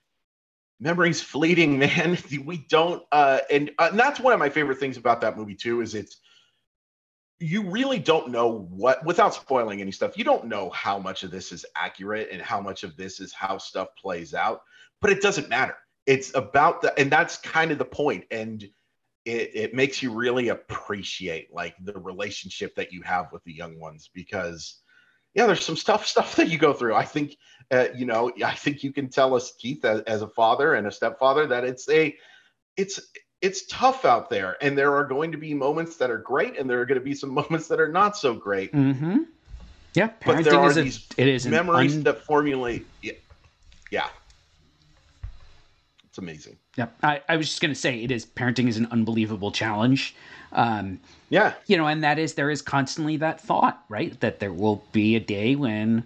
[SPEAKER 3] memory's fleeting, man. We don't, uh, and, uh, and that's one of my favorite things about that movie too, is it's, you really don't know what, without spoiling any stuff, you don't know how much of this is accurate and how much of this is how stuff plays out, but it doesn't matter. It's about the, and that's kind of the point. And it, it makes you really appreciate like the relationship that you have with the young ones, because yeah, there's some stuff stuff that you go through. I think, uh, you know, I think you can tell us, Keith, as, as a father and a stepfather, that it's a, it's, it's tough out there, and there are going to be moments that are great, and there are going to be some moments that are not so great.
[SPEAKER 2] Mm-hmm. Yeah,
[SPEAKER 3] but there are
[SPEAKER 2] is a,
[SPEAKER 3] these
[SPEAKER 2] it is
[SPEAKER 3] memories
[SPEAKER 2] un-
[SPEAKER 3] that formulate. Yeah, yeah, it's amazing.
[SPEAKER 2] Yeah, I, I was just going to say, it is parenting is an unbelievable challenge. Um,
[SPEAKER 3] yeah,
[SPEAKER 2] you know, and that is there is constantly that thought, right, that there will be a day when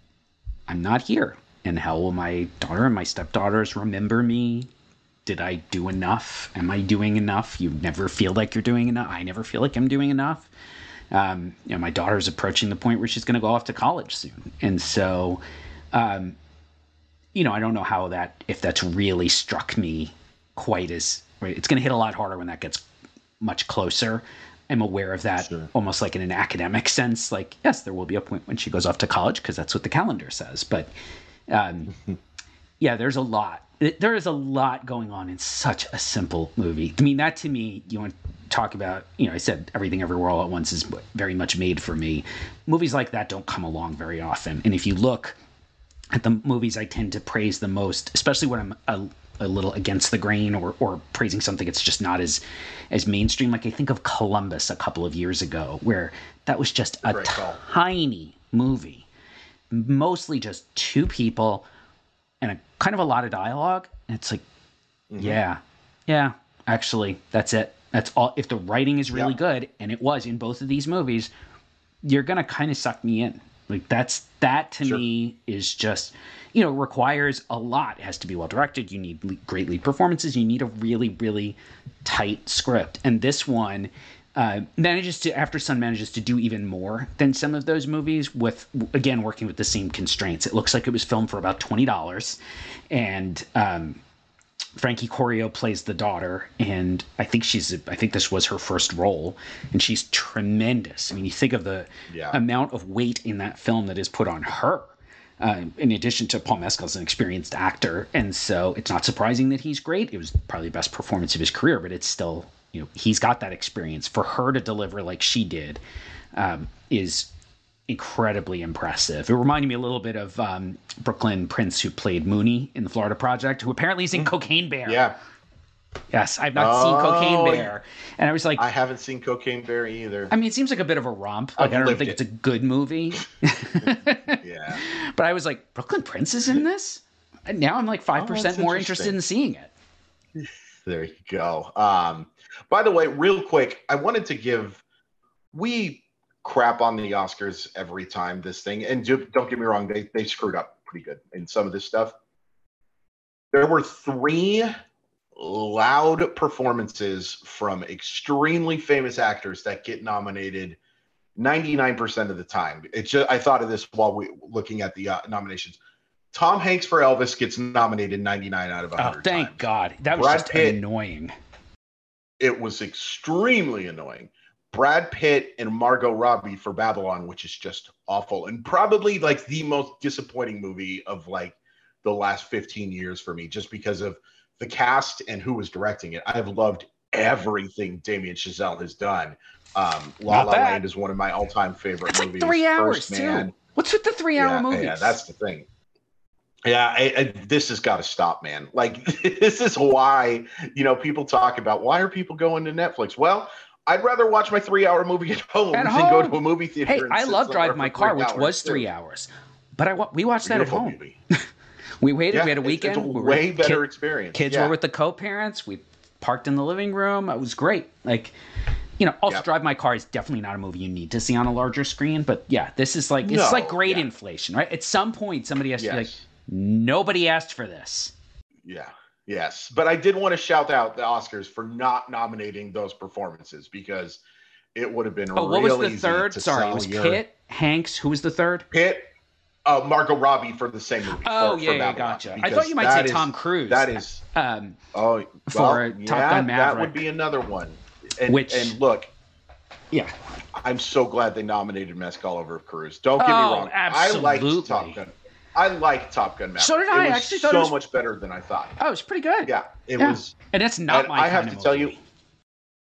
[SPEAKER 2] I'm not here, and how will my daughter and my stepdaughters remember me? Did I do enough? Am I doing enough? You never feel like you're doing enough. I never feel like I'm doing enough. Um, you know, my daughter's approaching the point where she's going to go off to college soon. And so, um, you know, I don't know how that, if that's really struck me quite as, right, it's going to hit a lot harder when that gets much closer. I'm aware of that, sure. Almost like in an academic sense. Like, yes, there will be a point when she goes off to college because that's what the calendar says. But, um, yeah, there's a lot. There is a lot going on in such a simple movie. I mean, that to me, you want to talk about, you know, I said Everything Everywhere All at Once is very much made for me. Movies like that don't come along very often. And if you look at the movies I tend to praise the most, especially when I'm a, a little against the grain, or, or praising something that's just not as, as mainstream. Like I think of Columbus a couple of years ago, where that was just a tiny movie, mostly just two people and a kind of a lot of dialogue. And it's like, mm-hmm. yeah, yeah, actually, that's it. That's all. If the writing is really yep. good, and it was in both of these movies, you're going to kind of suck me in. Like that's, that to sure. me is just, you know, requires a lot. It has to be well directed. You need great lead performances. You need a really, really tight script. And this one uh, manages to, After Sun manages to do even more than some of those movies with, again, working with the same constraints. It looks like it was filmed for about twenty dollars. And um, Frankie Corio plays the daughter. And I think she's, I think this was her first role. And she's tremendous. I mean, you think of the yeah. amount of weight in that film that is put on her. Uh, in addition to Paul Mescal as an experienced actor. And so it's not surprising that he's great. It was probably the best performance of his career, but it's still, you know, he's got that experience. For her to deliver like she did um, is incredibly impressive. It reminded me a little bit of um, Brooklyn Prince, who played Mooney in the Florida Project, who apparently is in Cocaine Bear.
[SPEAKER 3] Yeah.
[SPEAKER 2] Yes, I've not oh, seen Cocaine Bear. And I was like...
[SPEAKER 3] I haven't seen Cocaine Bear either.
[SPEAKER 2] I mean, it seems like a bit of a romp. Like, I don't think it. it's a good movie.
[SPEAKER 3] Yeah.
[SPEAKER 2] But I was like, Brooklyn Prince is in this? And now I'm like five percent oh, more interested in seeing it.
[SPEAKER 3] There you go. Um, by the way, real quick, I wanted to give... We crap on the Oscars every time this thing. And don't get me wrong, they, they screwed up pretty good in some of this stuff. There were three... loud performances from extremely famous actors that get nominated ninety-nine percent of the time. It's just, I thought of this while we looking at the uh, nominations. Tom Hanks for Elvis gets nominated ninety-nine out of one hundred.
[SPEAKER 2] Oh, thank
[SPEAKER 3] times.
[SPEAKER 2] God. That was
[SPEAKER 3] Brad
[SPEAKER 2] just
[SPEAKER 3] Pitt,
[SPEAKER 2] annoying.
[SPEAKER 3] It was extremely annoying. Brad Pitt and Margot Robbie for Babylon, which is just awful. And probably like the most disappointing movie of like the last fifteen years for me, just because of the cast and who was directing it. I've loved everything Damien Chazelle has done. Um, La La Land is one of my all-time favorite
[SPEAKER 2] it's
[SPEAKER 3] movies.
[SPEAKER 2] Like three hours
[SPEAKER 3] First Man.
[SPEAKER 2] too. What's with the three-hour
[SPEAKER 3] yeah,
[SPEAKER 2] movies?
[SPEAKER 3] Yeah, that's the thing. Yeah, I, I, this has got to stop, man. Like, this is why, you know, people talk about, why are people going to Netflix? Well, I'd rather watch my three-hour movie at home
[SPEAKER 2] at
[SPEAKER 3] than
[SPEAKER 2] home?
[SPEAKER 3] go to a movie theater.
[SPEAKER 2] Hey,
[SPEAKER 3] and
[SPEAKER 2] I love Drive My Car, which was
[SPEAKER 3] too.
[SPEAKER 2] three hours. But I we watched that
[SPEAKER 3] Beautiful
[SPEAKER 2] at home.
[SPEAKER 3] Movie.
[SPEAKER 2] We waited.
[SPEAKER 3] Yeah,
[SPEAKER 2] we had a weekend.
[SPEAKER 3] It's a
[SPEAKER 2] we
[SPEAKER 3] way
[SPEAKER 2] were,
[SPEAKER 3] better
[SPEAKER 2] kid,
[SPEAKER 3] experience.
[SPEAKER 2] Kids
[SPEAKER 3] yeah.
[SPEAKER 2] were with the co-parents. We parked in the living room. It was great. Like, you know, also yep. Drive My Car is definitely not a movie you need to see on a larger screen. But yeah, this is like, no, it's like grade yeah. inflation, right? At some point, somebody has yes. to be like, nobody asked for this.
[SPEAKER 3] Yeah. Yes. But I did want to shout out the Oscars for not nominating those performances, because it would have been
[SPEAKER 2] oh,
[SPEAKER 3] real
[SPEAKER 2] what was the
[SPEAKER 3] easy
[SPEAKER 2] third?
[SPEAKER 3] to
[SPEAKER 2] Sorry, it was
[SPEAKER 3] your...
[SPEAKER 2] Pitt, Hanks. Who was the third?
[SPEAKER 3] Pitt. Uh, Margot Robbie for the same movie.
[SPEAKER 2] Oh,
[SPEAKER 3] for,
[SPEAKER 2] yeah,
[SPEAKER 3] for
[SPEAKER 2] yeah, gotcha. I thought you might say
[SPEAKER 3] is,
[SPEAKER 2] Tom Cruise.
[SPEAKER 3] That is.
[SPEAKER 2] Um,
[SPEAKER 3] oh, well,
[SPEAKER 2] for
[SPEAKER 3] yeah,
[SPEAKER 2] Top Gun Maverick.
[SPEAKER 3] That would be another one. And,
[SPEAKER 2] Which,
[SPEAKER 3] and look,
[SPEAKER 2] yeah,
[SPEAKER 3] I'm so glad they nominated Mescal over Cruise. Don't get
[SPEAKER 2] oh,
[SPEAKER 3] me wrong.
[SPEAKER 2] Absolutely.
[SPEAKER 3] I liked Top Gun. I liked Top Gun Maverick.
[SPEAKER 2] So did I.
[SPEAKER 3] It was
[SPEAKER 2] actually thought
[SPEAKER 3] so
[SPEAKER 2] it was
[SPEAKER 3] much better than I thought.
[SPEAKER 2] Oh, it was pretty good.
[SPEAKER 3] Yeah, it
[SPEAKER 2] yeah.
[SPEAKER 3] was.
[SPEAKER 2] And that's not
[SPEAKER 3] and
[SPEAKER 2] my
[SPEAKER 3] I
[SPEAKER 2] kind
[SPEAKER 3] have
[SPEAKER 2] of
[SPEAKER 3] to
[SPEAKER 2] movie.
[SPEAKER 3] tell you,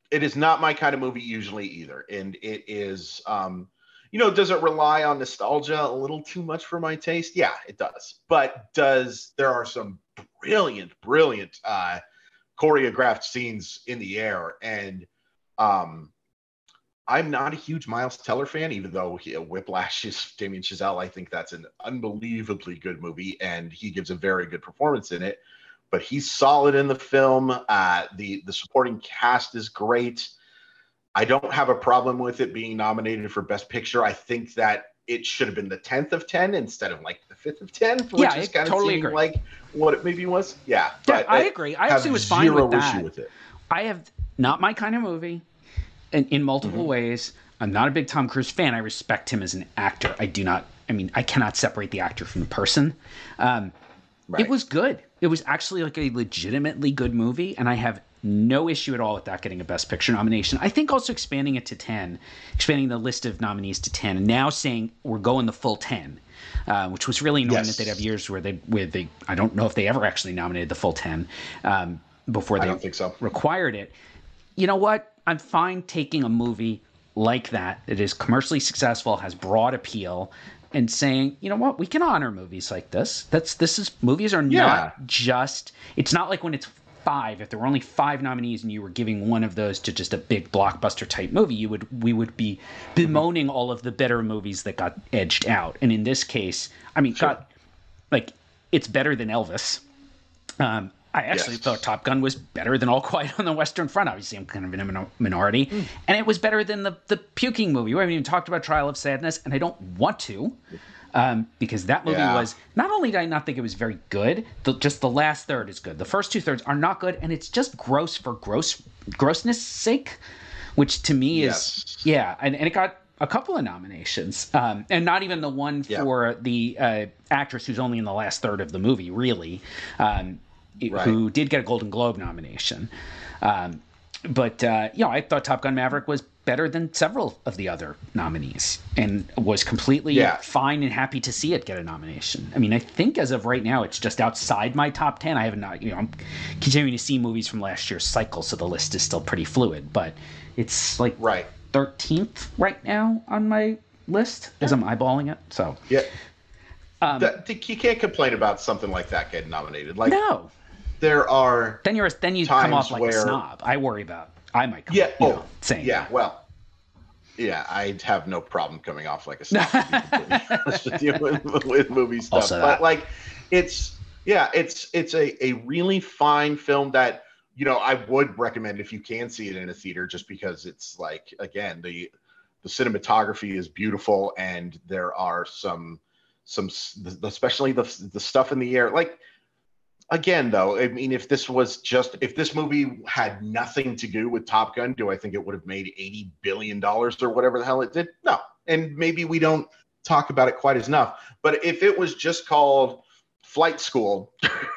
[SPEAKER 3] it is not my kind of movie usually either, and it is, um, you know, does it rely on nostalgia a little too much for my taste? Yeah, it does. But does there are some brilliant, brilliant uh, choreographed scenes in the air, and um, I'm not a huge Miles Teller fan, even though he, Whiplash is Damien Chazelle. I think that's an unbelievably good movie, and he gives a very good performance in it. But he's solid in the film. Uh, the the supporting cast is great. I don't have a problem with it being nominated for Best Picture. I think that it should have been the tenth of ten instead of like the fifth of ten, which
[SPEAKER 2] yeah,
[SPEAKER 3] is kind of
[SPEAKER 2] totally
[SPEAKER 3] seeming
[SPEAKER 2] agree.
[SPEAKER 3] like what it maybe was. Yeah,
[SPEAKER 2] Yeah,
[SPEAKER 3] but
[SPEAKER 2] I agree. I actually was fine with that.
[SPEAKER 3] With it.
[SPEAKER 2] I have not my kind of movie, in, in multiple mm-hmm. ways. I'm not a big Tom Cruise fan. I respect him as an actor. I do not. I mean, I cannot separate the actor from the person. Um, right. It was good. It was actually like a legitimately good movie, and I have no issue at all with that getting a Best Picture nomination. I think also expanding it to ten, expanding the list of nominees to ten, and now saying we're going the full ten, uh, which was really annoying
[SPEAKER 3] yes.
[SPEAKER 2] that they'd have years where they, where they, I don't know if they ever actually nominated the full ten um, before they
[SPEAKER 3] I don't think so.
[SPEAKER 2] required it. You know what? I'm fine taking a movie like that that is commercially successful, has broad appeal, and saying, you know what, we can honor movies like this. That's this is movies are yeah. not just. It's not like when it's five. If there were only five nominees and you were giving one of those to just a big blockbuster type movie, you would we would be bemoaning all of the better movies that got edged out. And in this case, I mean, sure. got like it's better than Elvis. Um, I actually yes. thought Top Gun was better than All Quiet on the Western Front. Obviously, I'm kind of in a min- minority. Mm. And it was better than the, the puking movie. We haven't even talked about Trial of Sadness, and I don't want to, um, because that movie yeah. was, not only did I not think it was very good, the, just the last third is good. The first two thirds are not good, and it's just gross for gross grossness sake, which to me
[SPEAKER 3] yes.
[SPEAKER 2] is, yeah, and, and it got a couple of nominations, um, and not even the one for yeah. the uh, actress who's only in the last third of the movie, really. Um, Right. who did get a Golden Globe nomination. Um, but, uh, you know, I thought Top Gun Maverick was better than several of the other nominees and was completely yeah. fine and happy to see it get a nomination. I mean, I think as of right now, it's just outside my top ten. I haven't, not, you know, I'm continuing to see movies from last year's cycle, so the list is still pretty fluid, but it's like
[SPEAKER 3] right.
[SPEAKER 2] thirteenth right now on my list as I'm eyeballing it. So,
[SPEAKER 3] yeah. Um, that, you can't complain about something like that getting nominated. Like,
[SPEAKER 2] no.
[SPEAKER 3] There are
[SPEAKER 2] then you're then you come off like where, a snob. I worry about I might come
[SPEAKER 3] yeah
[SPEAKER 2] off,
[SPEAKER 3] oh
[SPEAKER 2] know, saying
[SPEAKER 3] yeah that. well yeah I'd have no problem coming off like a snob to be completely honest with you with, with movie stuff. Also but that. like it's yeah it's it's a a really fine film that you know I would recommend if you can see it in a theater, just because it's like, again, the the cinematography is beautiful, and there are some some especially the the stuff in the air. Like, again, though, I mean, if this was just, if this movie had nothing to do with Top Gun, do I think it would have made eighty billion dollars or whatever the hell it did? No. And maybe we don't talk about it quite as enough. But if it was just called Flight School,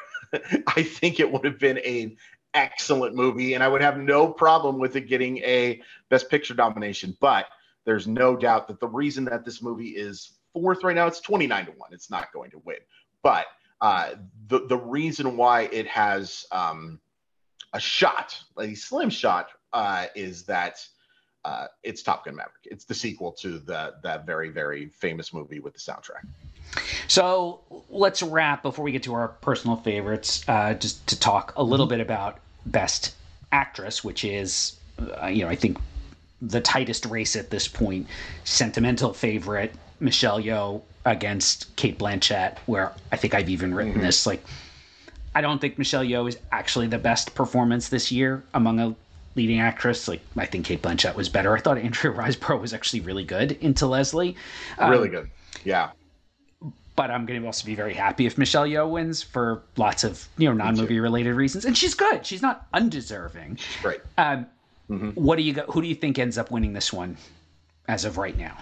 [SPEAKER 3] I think it would have been an excellent movie, and I would have no problem with it getting a Best Picture nomination. But there's no doubt that the reason that this movie is fourth right now, it's twenty-nine to one. It's not going to win. But Uh, the the reason why it has um, a shot, a slim shot, uh, is that uh, it's Top Gun Maverick. It's the sequel to the that very very famous movie with the soundtrack.
[SPEAKER 2] So let's wrap before we get to our personal favorites. Uh, just to talk a little mm-hmm. bit about Best Actress, which is, uh, you know, I think the tightest race at this point. Sentimental favorite Michelle Yeoh against Cate Blanchett, where I think I've even written mm-hmm. this, like, I don't think Michelle Yeoh is actually the best performance this year among a leading actress. Like, I think Cate Blanchett was better. I thought Andrea Riseborough was actually really good into Leslie. Um,
[SPEAKER 3] really good. Yeah.
[SPEAKER 2] But I'm going to also be very happy if Michelle Yeoh wins for lots of, you know, non-movie related reasons. And she's good. She's not undeserving.
[SPEAKER 3] She's great.
[SPEAKER 2] Um,
[SPEAKER 3] mm-hmm.
[SPEAKER 2] What do you go, who do you think ends up winning this one as of right now?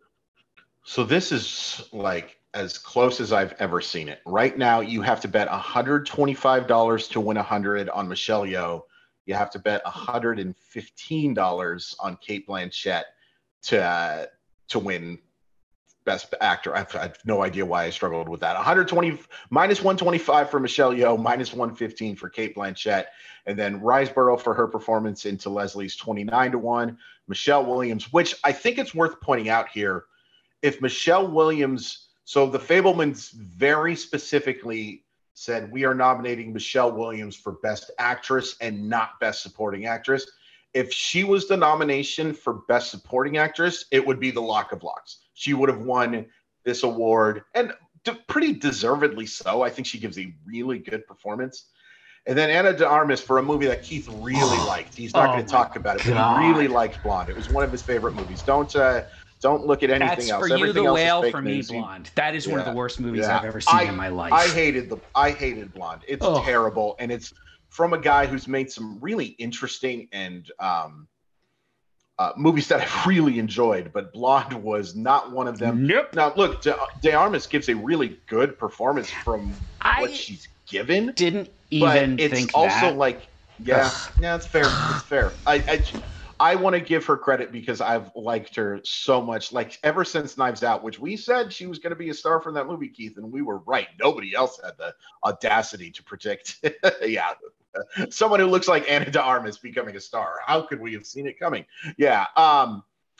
[SPEAKER 3] So this is like as close as I've ever seen it. Right now, you have to bet one hundred twenty-five dollars to win one hundred on Michelle Yeoh. You have to bet one hundred fifteen dollars on Cate Blanchett to uh, to win Best Actor. I have, I have no idea why I struggled with that. one hundred twenty minus one twenty-five for Michelle Yeoh, minus one fifteen for Cate Blanchett, and then Riseborough for her performance into Leslie's twenty-nine to one. Michelle Williams, which I think it's worth pointing out here, if Michelle Williams, so the Fabelmans very specifically said we are nominating Michelle Williams for Best Actress and not Best Supporting Actress. If she was the nomination for Best Supporting Actress, it would be the Lock of Locks. She would have won this award, and de- pretty deservedly so. I think she gives a really good performance. And then Ana de Armas for a movie that Keith really oh, liked. He's not oh going to talk about it, but God. he really liked Blonde. It was one of his favorite movies. Don't uh, don't look at anything
[SPEAKER 2] That's
[SPEAKER 3] else.
[SPEAKER 2] For
[SPEAKER 3] Everything
[SPEAKER 2] you, The
[SPEAKER 3] else
[SPEAKER 2] Whale.
[SPEAKER 3] is fake
[SPEAKER 2] For
[SPEAKER 3] news.
[SPEAKER 2] me, Blonde. That is yeah. one of the worst movies
[SPEAKER 3] yeah.
[SPEAKER 2] I've ever seen
[SPEAKER 3] I,
[SPEAKER 2] in my life.
[SPEAKER 3] I hated the. I hated Blonde. It's oh. terrible, and it's from a guy who's made some really interesting and um, uh, movies that I really enjoyed, but Blonde was not one of them.
[SPEAKER 2] Nope.
[SPEAKER 3] Now, look, De, De Armas gives a really good performance from
[SPEAKER 2] I
[SPEAKER 3] what she's given.
[SPEAKER 2] Didn't even
[SPEAKER 3] but it's
[SPEAKER 2] think
[SPEAKER 3] also
[SPEAKER 2] that.
[SPEAKER 3] like, yeah, Ugh. yeah, it's fair. It's fair. I, I, I want to give her credit because I've liked her so much. Like ever since Knives Out, which we said she was going to be a star from that movie, Keith, and we were right. Nobody else had the audacity to predict. yeah. Someone who looks like Ana de Armas becoming a star. How could we have seen it coming? Yeah. Um,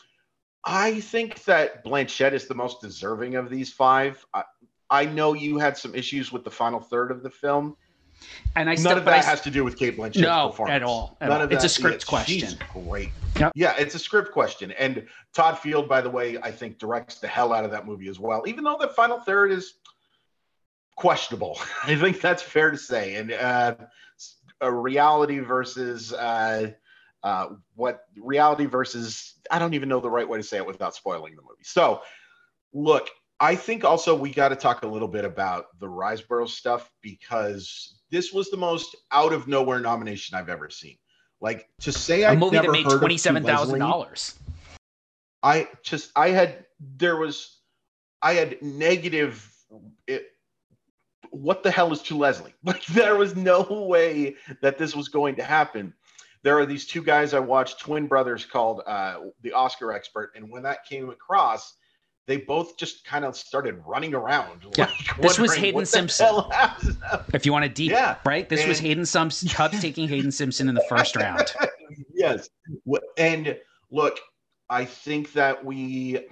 [SPEAKER 3] I think that Blanchett is the most deserving of these five. I, I know you had some issues with the final third of the film.
[SPEAKER 2] And I
[SPEAKER 3] None
[SPEAKER 2] still,
[SPEAKER 3] of that
[SPEAKER 2] I,
[SPEAKER 3] has to do with Cate Blanchett's
[SPEAKER 2] no,
[SPEAKER 3] performance.
[SPEAKER 2] at all. At
[SPEAKER 3] None
[SPEAKER 2] all.
[SPEAKER 3] of
[SPEAKER 2] It's
[SPEAKER 3] that,
[SPEAKER 2] a script
[SPEAKER 3] yeah,
[SPEAKER 2] question.
[SPEAKER 3] She's great.
[SPEAKER 2] Yep.
[SPEAKER 3] Yeah, it's a script question. And Todd Field, by the way, I think directs the hell out of that movie as well, even though the final third is questionable. I think that's fair to say. And uh, a reality versus uh, uh, what reality versus, I don't even know the right way to say it without spoiling the movie. So, look, I think also we got to talk a little bit about the Riseborough stuff because this was the most out of nowhere nomination I've ever seen. Like to say
[SPEAKER 2] a
[SPEAKER 3] I
[SPEAKER 2] movie
[SPEAKER 3] never
[SPEAKER 2] that made
[SPEAKER 3] heard
[SPEAKER 2] twenty-seven thousand dollars.
[SPEAKER 3] I just I had there was I had negative. It, what the hell is To Leslie? Like there was no way that this was going to happen. There are these two guys I watched, twin brothers called uh, The Oscar Expert, and when that came across, they both just kind of started running around.
[SPEAKER 2] Yeah.
[SPEAKER 3] Like,
[SPEAKER 2] this was Hayden Simpson. If you want a deep,
[SPEAKER 3] yeah.
[SPEAKER 2] right? This
[SPEAKER 3] and,
[SPEAKER 2] was Hayden Simpson, Cubs taking Hayden Simpson in the first round.
[SPEAKER 3] Yes. And look, I think that we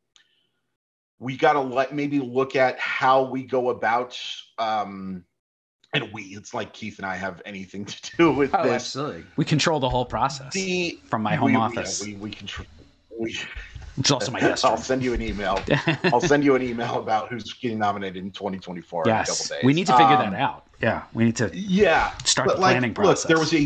[SPEAKER 3] we got to let maybe look at how we go about um and we, it's like Keith and I have anything to do with
[SPEAKER 2] oh,
[SPEAKER 3] this.
[SPEAKER 2] Absolutely. We control the whole process the, from my home
[SPEAKER 3] we,
[SPEAKER 2] office.
[SPEAKER 3] Yeah, we, we control. We,
[SPEAKER 2] it's also my guest room.
[SPEAKER 3] I'll send you an email. I'll send you an email about who's getting nominated in twenty twenty-four
[SPEAKER 2] yes.
[SPEAKER 3] in a couple days.
[SPEAKER 2] We need to figure
[SPEAKER 3] um,
[SPEAKER 2] that out. Yeah, we need to
[SPEAKER 3] yeah,
[SPEAKER 2] start the planning
[SPEAKER 3] like,
[SPEAKER 2] process.
[SPEAKER 3] Look, there was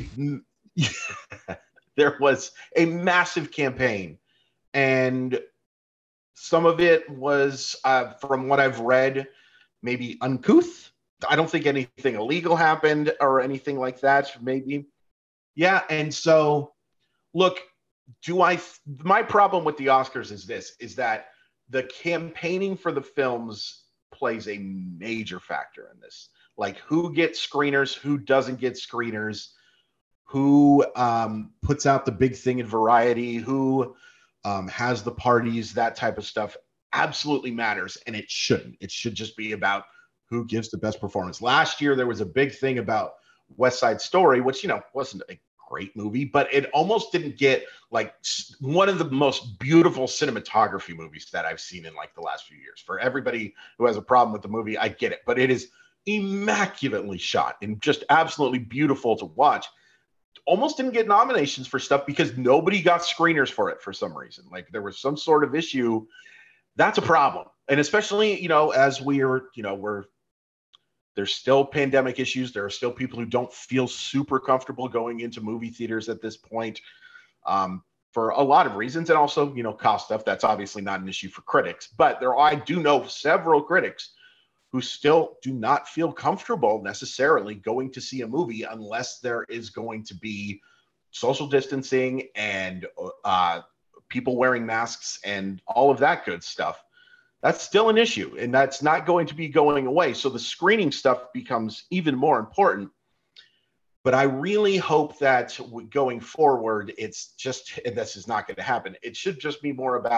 [SPEAKER 3] a there was a massive campaign, and some of it was, uh, from what I've read, maybe uncouth. I don't think anything illegal happened or anything like that. Maybe, yeah. And so, look. Do I, my problem with the Oscars is this, is that the campaigning for the films plays a major factor in this. Like who gets screeners, who doesn't get screeners, who um, puts out the big thing in Variety, who um, has the parties, that type of stuff absolutely matters. And it shouldn't. It should just be about who gives the best performance. Last year, there was a big thing about West Side Story, which, you know, wasn't a great movie, but it almost didn't get like one of the most beautiful cinematography movies that I've seen in like the last few years. For everybody who has a problem with the movie, I get it, but it is immaculately shot and just absolutely beautiful to watch. Almost didn't get nominations for stuff because nobody got screeners for it for some reason. Like there was some sort of issue. That's a problem. And especially, you know, as we're, you know, we're, there's still pandemic issues. There are still people who don't feel super comfortable going into movie theaters at this point um, for a lot of reasons. And also, you know, cost stuff. That's obviously not an issue for critics. But there, I do know several critics who still do not feel comfortable necessarily going to see a movie unless there is going to be social distancing and uh, people wearing masks and all of that good stuff. That's still an issue, and that's not going to be going away. So the screening stuff becomes even more important. But I really hope that going forward, it's just, and this is not going to happen. It should just be more about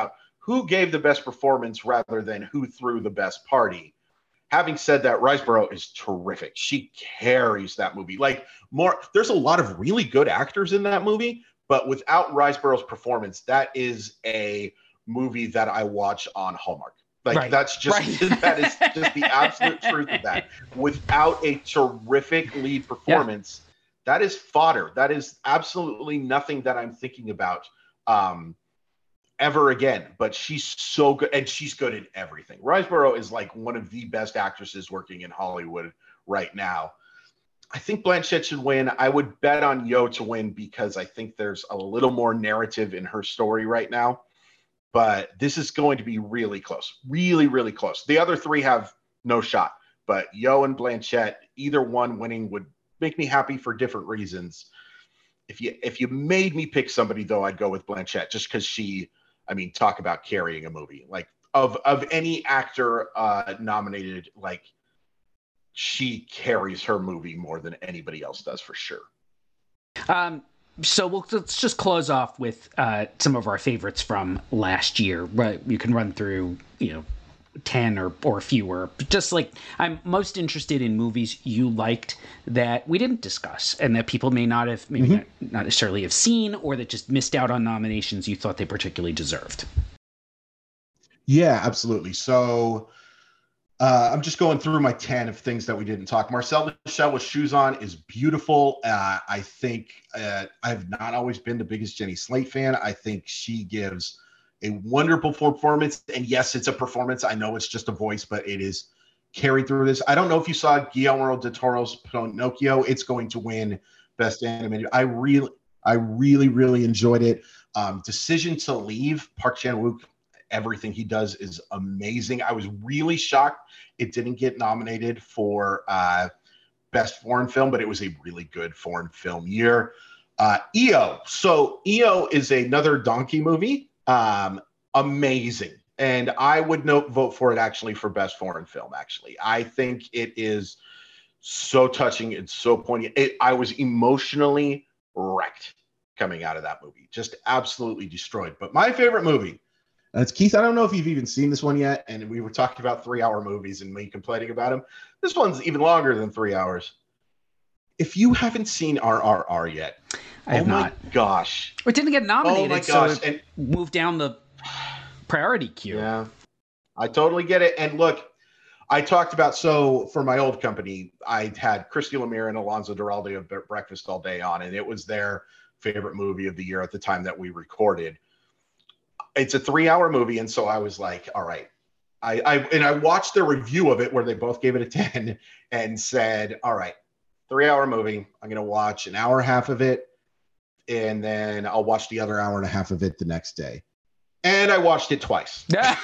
[SPEAKER 3] who gave the best performance rather than who threw the best party. Having said that, Riseborough is terrific. She carries that movie. Like more, there's a lot of really good actors in that movie, but without Riseborough's performance, that is a movie that I watch on Hallmark. Like right. that's just right. that is just the absolute truth of that. Without a terrific lead performance, yeah. that is fodder. That is absolutely nothing that I'm thinking about. Um, ever again, but she's so good, and she's good in everything. Riseborough is like one of the best actresses working in Hollywood right now. I think Blanchett should win. I would bet on Yeoh to win because I think there's a little more narrative in her story right now, but this is going to be really close, really, really close. The other three have no shot, but Yeoh and Blanchett, either one winning would make me happy for different reasons. If you, if you made me pick somebody though, I'd go with Blanchett just because she, I mean, talk about carrying a movie. Like of of any actor uh, nominated, like she carries her movie more than anybody else does for sure.
[SPEAKER 2] Um, so we'll, let's just close off with uh, some of our favorites from last year. Right, you can run through, you know, ten or or fewer. Just like I'm most interested in movies you liked that we didn't discuss and that people may not have maybe mm-hmm. not, not necessarily have seen, or that just missed out on nominations you thought they particularly deserved.
[SPEAKER 3] Yeah, absolutely. So uh, I'm just going through my ten of things that we didn't talk. Marcel Michel with Shoes On is beautiful. Uh, I think uh, I've not always been the biggest Jenny Slate fan. I think she gives a wonderful performance. And yes, it's a performance. I know it's just a voice, but it is carried through this. I don't know if you saw Guillermo del Toro's Pinocchio. It's going to win Best Animated. I really, I really, really enjoyed it. Um, Decision to Leave, Park Chan-wook, everything he does is amazing. I was really shocked it didn't get nominated for uh, Best Foreign Film, but it was a really good foreign film year. Uh, E O. So E O is another donkey movie. Um, amazing. And I would note, vote for it actually for Best Foreign Film. Actually, I think it is so touching and so poignant. It, I was emotionally wrecked coming out of that movie, just absolutely destroyed. But my favorite movie, and it's Keith. I don't know if you've even seen this one yet. And we were talking about three-hour movies and me complaining about them. This one's even longer than three hours. If you haven't seen R R R yet,
[SPEAKER 2] I have
[SPEAKER 3] oh my
[SPEAKER 2] not.
[SPEAKER 3] gosh.
[SPEAKER 2] It didn't get nominated,
[SPEAKER 3] oh my gosh.
[SPEAKER 2] so it
[SPEAKER 3] and,
[SPEAKER 2] moved down the priority queue.
[SPEAKER 3] Yeah, I totally get it. And look, I talked about, so for my old company, I had Christy Lemire and Alonso Duralde of Breakfast All Day on, and it was their favorite movie of the year at the time that we recorded. It's a three-hour movie, and so I was like, all right. I, I and I watched their review of it where they both gave it a ten and said, all right, three-hour movie. I'm going to watch an hour and a half of it, and then I'll watch the other hour and a half of it the next day. And I watched it twice.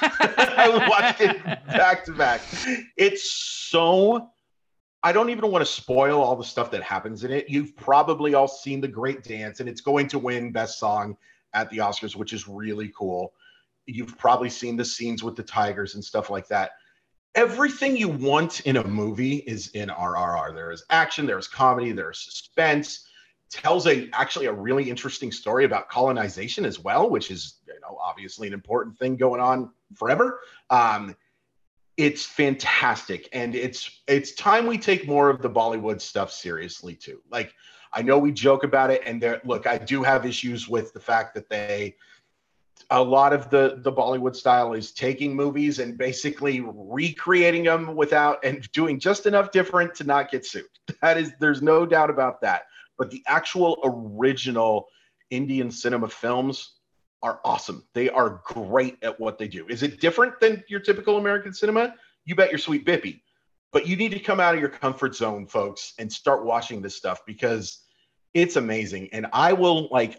[SPEAKER 3] I watched it back to back. It's so, I don't even want to spoil all the stuff that happens in it. You've probably all seen The Great Dance, and it's going to win Best Song at the Oscars, which is really cool. You've probably seen the scenes with the tigers and stuff like that. Everything you want in a movie is in R R R. There is action, there's comedy, there's suspense. Tells a actually a really interesting story about colonization as well, which is, you know, obviously an important thing going on forever. Um, it's fantastic, and it's it's time we take more of the Bollywood stuff seriously too. Like, I know we joke about it, and there, look, I do have issues with the fact that they, a lot of the the Bollywood style is taking movies and basically recreating them without and doing just enough different to not get sued. That is, there's no doubt about that. But the actual original Indian cinema films are awesome. They are great at what they do. Is it different than your typical American cinema? You bet your sweet bippy. But you need to come out of your comfort zone, folks, and start watching this stuff because it's amazing. And I will, like,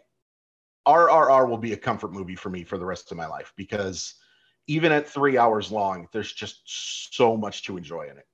[SPEAKER 3] R R R will be a comfort movie for me for the rest of my life because even at three hours long, there's just so much to enjoy in it.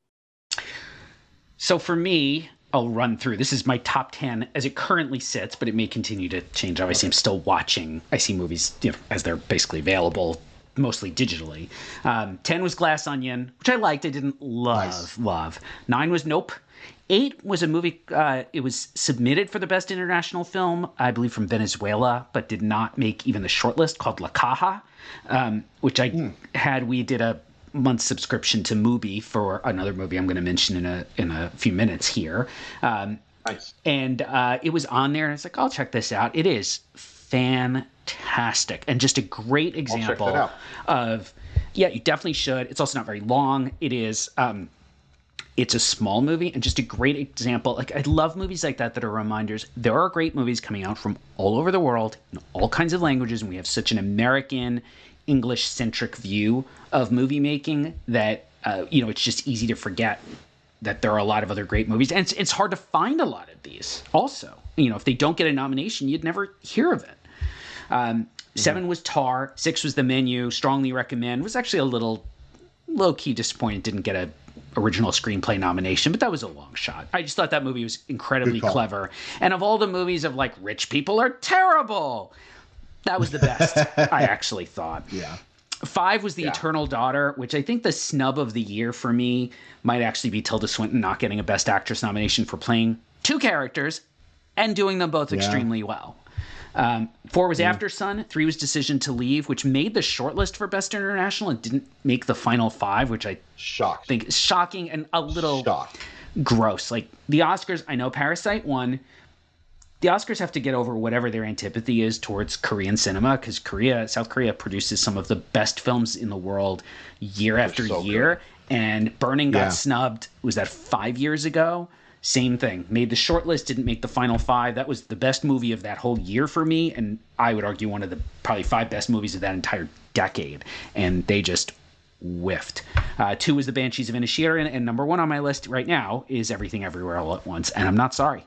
[SPEAKER 2] So for me, I'll run through. This is my top ten as it currently sits, but it may continue to change. Obviously, okay. I'm still watching. I see movies, you know, as they're basically available, mostly digitally. Um, ten was Glass Onion, which I liked. I didn't love, nice. love. Nine was Nope. Eight was a movie, uh, it was submitted for the Best International Film, I believe from Venezuela, but did not make even the shortlist, called La Caja, um, which I mm. had, we did a month subscription to Mubi for another movie I'm going to mention in a in a few minutes here. Um,
[SPEAKER 3] nice.
[SPEAKER 2] And uh, it was on there, and it's like, I'll check this out. It is fantastic, and just a great example of, yeah, you definitely should. It's also not very long. It is... Um, It's a small movie and just a great example. Like, I love movies like that that are reminders. There are great movies coming out from all over the world in all kinds of languages, and we have such an American, English-centric view of movie making that, uh, you know, it's just easy to forget that there are a lot of other great movies. And it's, it's hard to find a lot of these also. You know, if they don't get a nomination, you'd never hear of it. Um, mm-hmm. Seven was Tar. Six was The Menu. Strongly recommend. Was actually a little low-key disappointed. Didn't get a original screenplay nomination, but that was a long shot. I just thought that movie was incredibly clever. And of all the movies of like rich people are terrible, that was the best. I actually thought.
[SPEAKER 3] Yeah.
[SPEAKER 2] Five was The
[SPEAKER 3] yeah.
[SPEAKER 2] Eternal Daughter, which I think the snub of the year for me might actually be Tilda Swinton not getting a Best Actress nomination for playing two characters and doing them both yeah. extremely well. Um, four was mm. After Sun. Three was Decision to Leave, which made the shortlist for Best International and didn't make the final five, which I
[SPEAKER 3] Shocked.
[SPEAKER 2] think is shocking and a little
[SPEAKER 3] Shocked.
[SPEAKER 2] gross. Like, the Oscars, I know Parasite won. The Oscars have to get over whatever their antipathy is towards Korean cinema, because Korea, South Korea produces some of the best films in the world year They're after so year. Good. And Burning got yeah. snubbed. Was that five years ago? Same thing. Made the shortlist, didn't make the final five. That was the best movie of that whole year for me, and I would argue one of the probably five best movies of that entire decade. And they just whiffed. Uh, two was The Banshees of Inisherin, and number one on my list right now is Everything Everywhere All at Once, and I'm not sorry.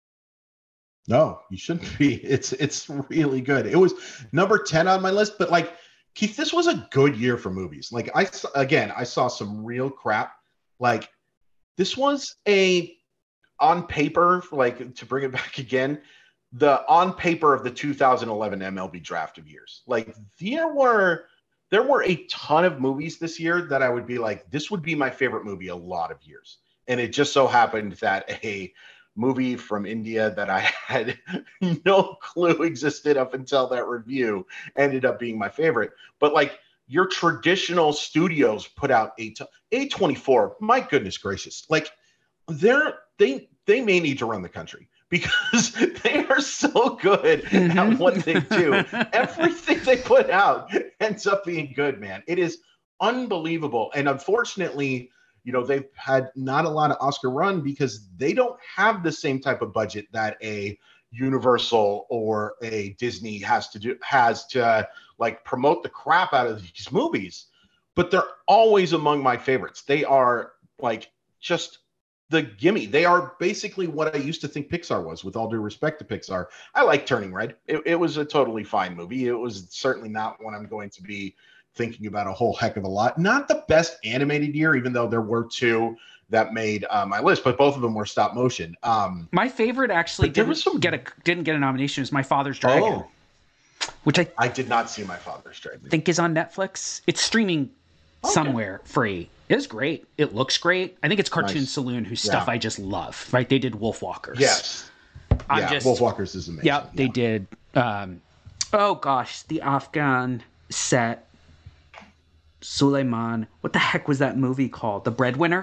[SPEAKER 3] No, you shouldn't be. It's it's really good. It was number ten on my list, but like, Keith, this was a good year for movies. Like, I again, I saw some real crap. Like, this was a on paper, like, to bring it back again, the on paper of the two thousand eleven M L B draft of years. Like, there were there were a ton of movies this year that I would be like, this would be my favorite movie a lot of years. And it just so happened that a movie from India that I had no clue existed up until that review ended up being my favorite. But like, your traditional studios put out a t- A twenty-four, my goodness gracious, like, they're they they may need to run the country, because they are so good at what they do. Everything they put out ends up being good, man. It is unbelievable. And unfortunately, you know, they've had not a lot of Oscar run because they don't have the same type of budget that a Universal or a Disney has to do has to uh, like promote the crap out of these movies. But they're always among my favorites. They are like just the gimme. They are basically what I used to think Pixar was, with all due respect to Pixar. I like Turning Red. It, it was a totally fine movie. It was certainly not one I'm going to be thinking about a whole heck of a lot. Not the best animated year, even though there were two that made uh, my list, but both of them were stop motion. Um,
[SPEAKER 2] my favorite actually didn't some... get a didn't get a nomination. It was My Father's Dragon, oh, which I
[SPEAKER 3] I did not see My Father's Dragon.
[SPEAKER 2] Think is on Netflix. It's streaming okay. somewhere free. It is great. It looks great. I think it's Cartoon nice. Saloon, whose stuff yeah. I just love. Right? They did Wolfwalkers.
[SPEAKER 3] Yes. I'm yeah, just, Wolfwalkers is amazing.
[SPEAKER 2] Yeah, they yeah. did. Um, oh gosh, the Afghan set. Suleiman. What the heck was that movie called? The Breadwinner?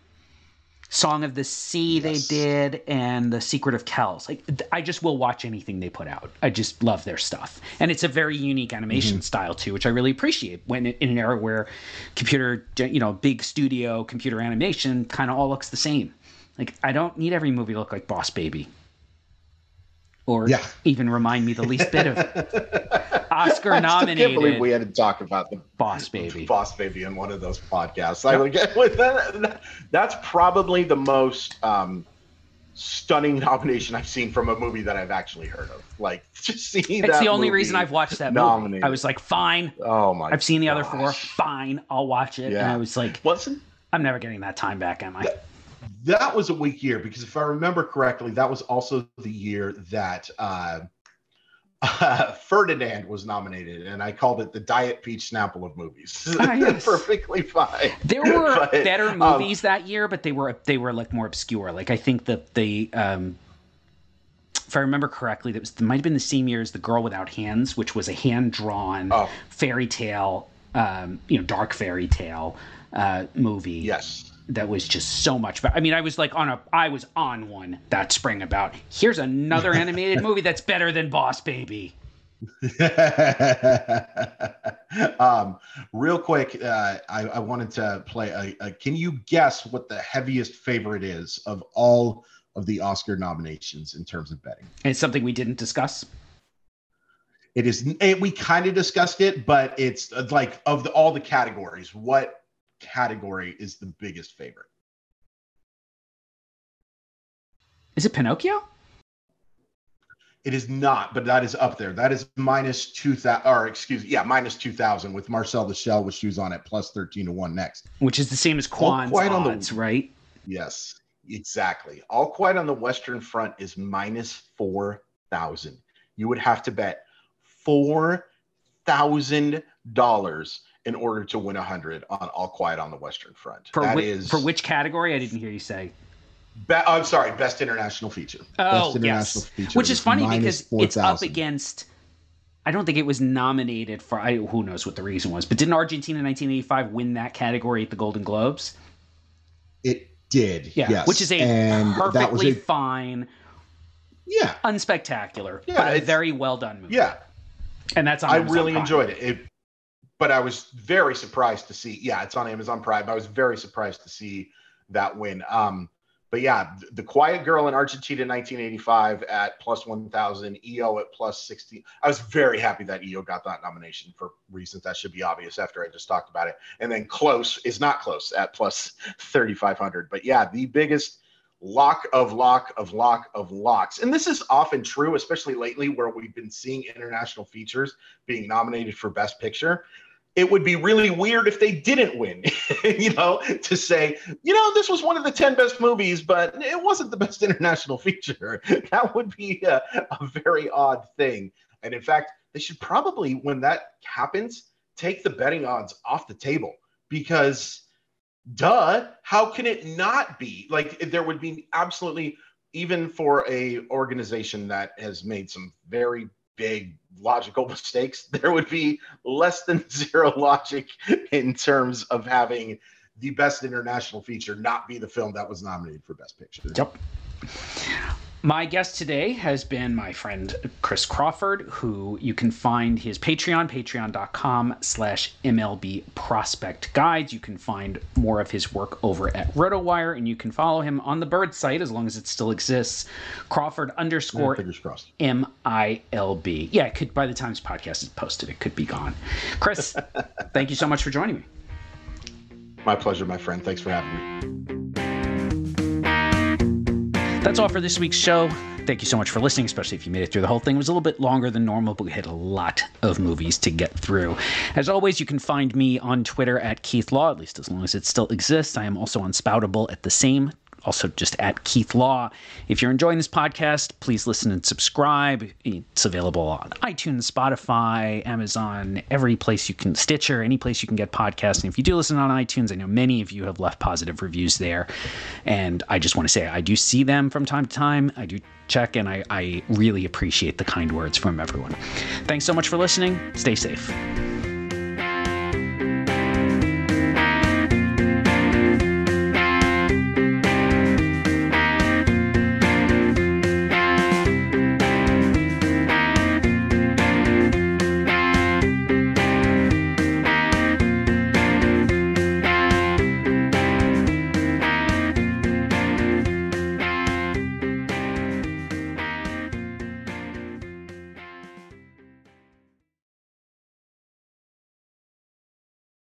[SPEAKER 2] Song of the Sea yes. they did, and The Secret of Kells. Like, I just will watch anything they put out. I just love their stuff. And it's a very unique animation mm-hmm. style, too, which I really appreciate when in an era where computer, you know, big studio computer animation kind of all looks the same. Like, I don't need every movie to look like Boss Baby. Or yeah. even remind me the least bit of Oscar nominated. I can't believe
[SPEAKER 3] we had to talk about the
[SPEAKER 2] Boss Baby,
[SPEAKER 3] Boss Baby in one of those podcasts. Yep. I would get with that. That's probably the most um, stunning nomination I've seen from a movie that I've actually heard of. Like, just seeing
[SPEAKER 2] it's
[SPEAKER 3] that. It's
[SPEAKER 2] the only reason I've watched that movie. Nominated. I was like, fine.
[SPEAKER 3] Oh my!
[SPEAKER 2] I've seen the
[SPEAKER 3] gosh.
[SPEAKER 2] other four. Fine, I'll watch it. Yeah. And I was like,
[SPEAKER 3] wasn't
[SPEAKER 2] I'm never getting that time back, am I?
[SPEAKER 3] That, that was a weak year, because if I remember correctly, that was also the year that uh, Uh, Ferdinand was nominated, and I called it the Diet Peach Snapple of movies.
[SPEAKER 2] Ah, yes.
[SPEAKER 3] Perfectly fine.
[SPEAKER 2] There were
[SPEAKER 3] but,
[SPEAKER 2] better movies um, that year, but they were they were like more obscure. Like I think that the, um, if I remember correctly, that was it might have been the same year as The Girl Without Hands, which was a hand drawn oh. fairy tale, um, you know, dark fairy tale uh, movie.
[SPEAKER 3] Yes.
[SPEAKER 2] That was just so much better. I mean, I was like on a, I was on one that spring about, here's another animated movie that's better than Boss Baby.
[SPEAKER 3] um, real quick, uh, I, I wanted to play a, a, can you guess what the heaviest favorite is of all of the Oscar nominations in terms of betting?
[SPEAKER 2] And it's something we didn't discuss.
[SPEAKER 3] It is, it, we kind of discussed it, but it's like of the, all the categories, what category is the biggest favorite?
[SPEAKER 2] Is it Pinocchio?
[SPEAKER 3] It is not, but that is up there. That is minus two thousand, or excuse me, yeah, minus two thousand with Marcel the Shell, which she was on at plus thirteen to one next.
[SPEAKER 2] Which is the same as Kwan's odds, on the, right?
[SPEAKER 3] Yes, exactly. All Quiet on the Western Front is minus four thousand. You would have to bet four thousand dollars in order to win one hundred on All Quiet on the Western Front.
[SPEAKER 2] For,
[SPEAKER 3] that
[SPEAKER 2] whi-
[SPEAKER 3] is,
[SPEAKER 2] for which category? I didn't hear you say.
[SPEAKER 3] Be- I'm sorry, Best International Feature.
[SPEAKER 2] Oh,
[SPEAKER 3] Best International
[SPEAKER 2] yes.
[SPEAKER 3] Feature.
[SPEAKER 2] Which is funny because
[SPEAKER 3] four,
[SPEAKER 2] it's up against, I don't think it was nominated for, I, who knows what the reason was, but didn't Argentina in nineteen eighty-five win that category at the Golden Globes?
[SPEAKER 3] It did,
[SPEAKER 2] yeah,
[SPEAKER 3] yes.
[SPEAKER 2] Which is a
[SPEAKER 3] and
[SPEAKER 2] perfectly
[SPEAKER 3] that was a,
[SPEAKER 2] fine,
[SPEAKER 3] yeah,
[SPEAKER 2] unspectacular,
[SPEAKER 3] yeah,
[SPEAKER 2] but a very well done movie.
[SPEAKER 3] Yeah.
[SPEAKER 2] And that's on
[SPEAKER 3] I
[SPEAKER 2] Amazon
[SPEAKER 3] really
[SPEAKER 2] Prime. enjoyed
[SPEAKER 3] it. it. But I was very surprised to see, yeah, it's on Amazon Prime. I was very surprised to see that win. Um, but yeah, The Quiet Girl in Argentina nineteen eighty-five at plus one thousand, E O at plus sixteen. I was very happy that E O got that nomination for reasons that should be obvious after I just talked about it. And then Close is not close at plus thirty-five hundred. But yeah, the biggest lock of lock of lock of locks. And this is often true, especially lately where we've been seeing international features being nominated for Best Picture. It would be really weird if they didn't win, you know, to say, you know, this was one of the ten best movies, but it wasn't the best international feature. That would be a, a very odd thing. And in fact, they should probably, when that happens, take the betting odds off the table because, duh, how can it not be? Like, there would be absolutely, even for a organization that has made some very big logical mistakes, there would be less than zero logic in terms of having the best international feature not be the film that was nominated for Best Picture.
[SPEAKER 2] Yep. My guest today has been my friend Chris Crawford, who you can find his Patreon, patreon.com slash MLB Prospect Guides. You can find more of his work over at RotoWire, and you can follow him on the Bird site, as long as it still exists, Crawford underscore M I L B. Yeah, it could, by the time this podcast is posted, it could be gone. Chris, thank you so much for joining me.
[SPEAKER 3] My pleasure, my friend. Thanks for having me.
[SPEAKER 2] That's all for this week's show. Thank you so much for listening, especially if you made it through the whole thing. It was a little bit longer than normal, but we had a lot of movies to get through. As always, you can find me on Twitter at Keith Law, at least as long as it still exists. I am also on Spoutable at the same, also just at Keith Law. If you're enjoying this podcast, please listen and subscribe. It's available on iTunes, Spotify, Amazon, every place you can, Stitcher, any place you can get podcasts. And if you do listen on iTunes, I know many of you have left positive reviews there. And I just want to say, I do see them from time to time. I do check, and I, I really appreciate the kind words from everyone. Thanks so much for listening. Stay safe.